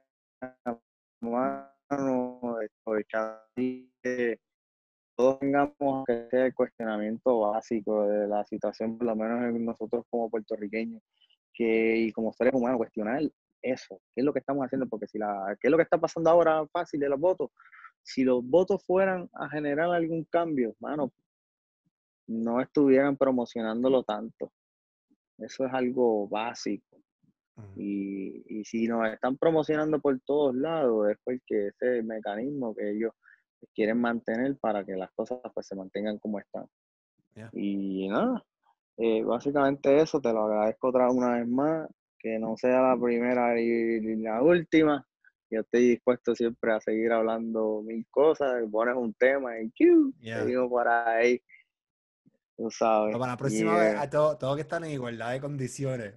mano, aprovechar que todos tengamos que hacer el cuestionamiento básico de la situación, por lo menos en nosotros como puertorriqueños, y como seres humanos, cuestionar eso, qué es lo que estamos haciendo, porque qué es lo que está pasando ahora fácil de los votos. Si los votos fueran a generar algún cambio, mano, no estuvieran promocionándolo tanto. Eso es algo básico. Ujú. Y si nos están promocionando por todos lados, es porque ese mecanismo que ellos quieren mantener para que las cosas pues se mantengan como están. Ya. Y nada, básicamente eso, te lo agradezco una vez más, que no sea la primera y la última. Yo estoy dispuesto siempre a seguir hablando mil cosas, pones un tema y ¡chiu! Ya. Seguimos por ahí, tú Pero sabes. para la Y próxima vez, todo que están en igualdad de condiciones.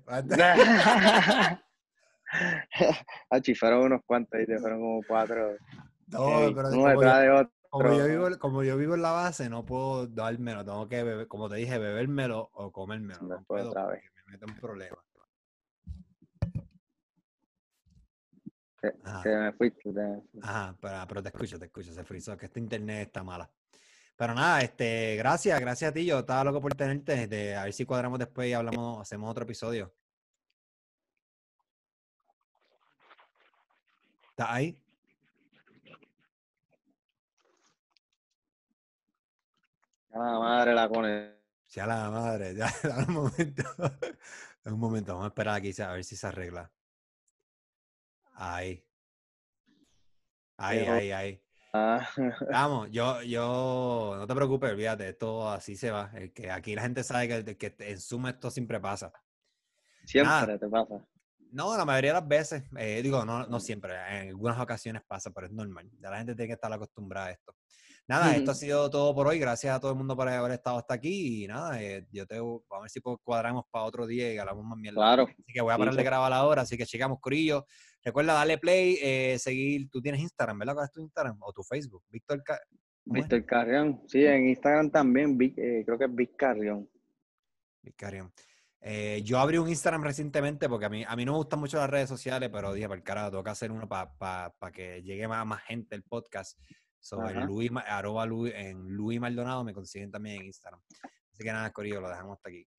Achi, fueron unos cuantos, y fueron como cuatro, No, heavy, pero uno detrás de como otro, yo vivo en la base, no puedo dármelo, tengo que beber, como te dije, bebérmelo o comérmelo. No después puedo otra vez. porque me meto en problemas. Te, Ajá, te me fuiste, te me fuiste. ajá, pero te escucho, se frizó, que este internet está mala. Pero nada, gracias a ti, yo estaba loco por tenerte, a ver si cuadramos después y hablamos, hacemos otro episodio. ¿Estás ahí? A la madre la conexión. Ya la madre, ya, dame un momento. Un momento, vamos a esperar aquí a ver si se arregla. Ahí, ahí. Vamos, no te preocupes, olvídate, esto así se va. Que aquí la gente sabe que en Zoom esto siempre pasa. Nada, Siempre te pasa. no, la mayoría de las veces, digo, no siempre, en algunas ocasiones pasa, pero es normal. Ya la gente tiene que estar acostumbrada a esto. Nada, esto ha sido todo por hoy. Gracias a todo el mundo por haber estado hasta aquí. Y nada, vamos a ver si cuadramos para otro día y hablamos más mierda. Claro, Así que voy a parar de fijo. grabar ahora. Así que chicamos, Corillo. Recuerda darle play, seguir. Tú tienes Instagram, ¿verdad? ¿Cuál es tu Instagram? O tu Facebook. ¿Cómo es? Víctor Carrión. Sí, en Instagram también, creo que es Vic Carrión. Vicarion. Yo abrí un Instagram recientemente porque a mí no me gustan mucho las redes sociales, pero dije, para el carajo, tengo que hacer uno para que llegue más gente el podcast. En Ajá. Luis Maldonado me consiguen también en Instagram. Así que nada, Corillo, lo dejamos hasta aquí.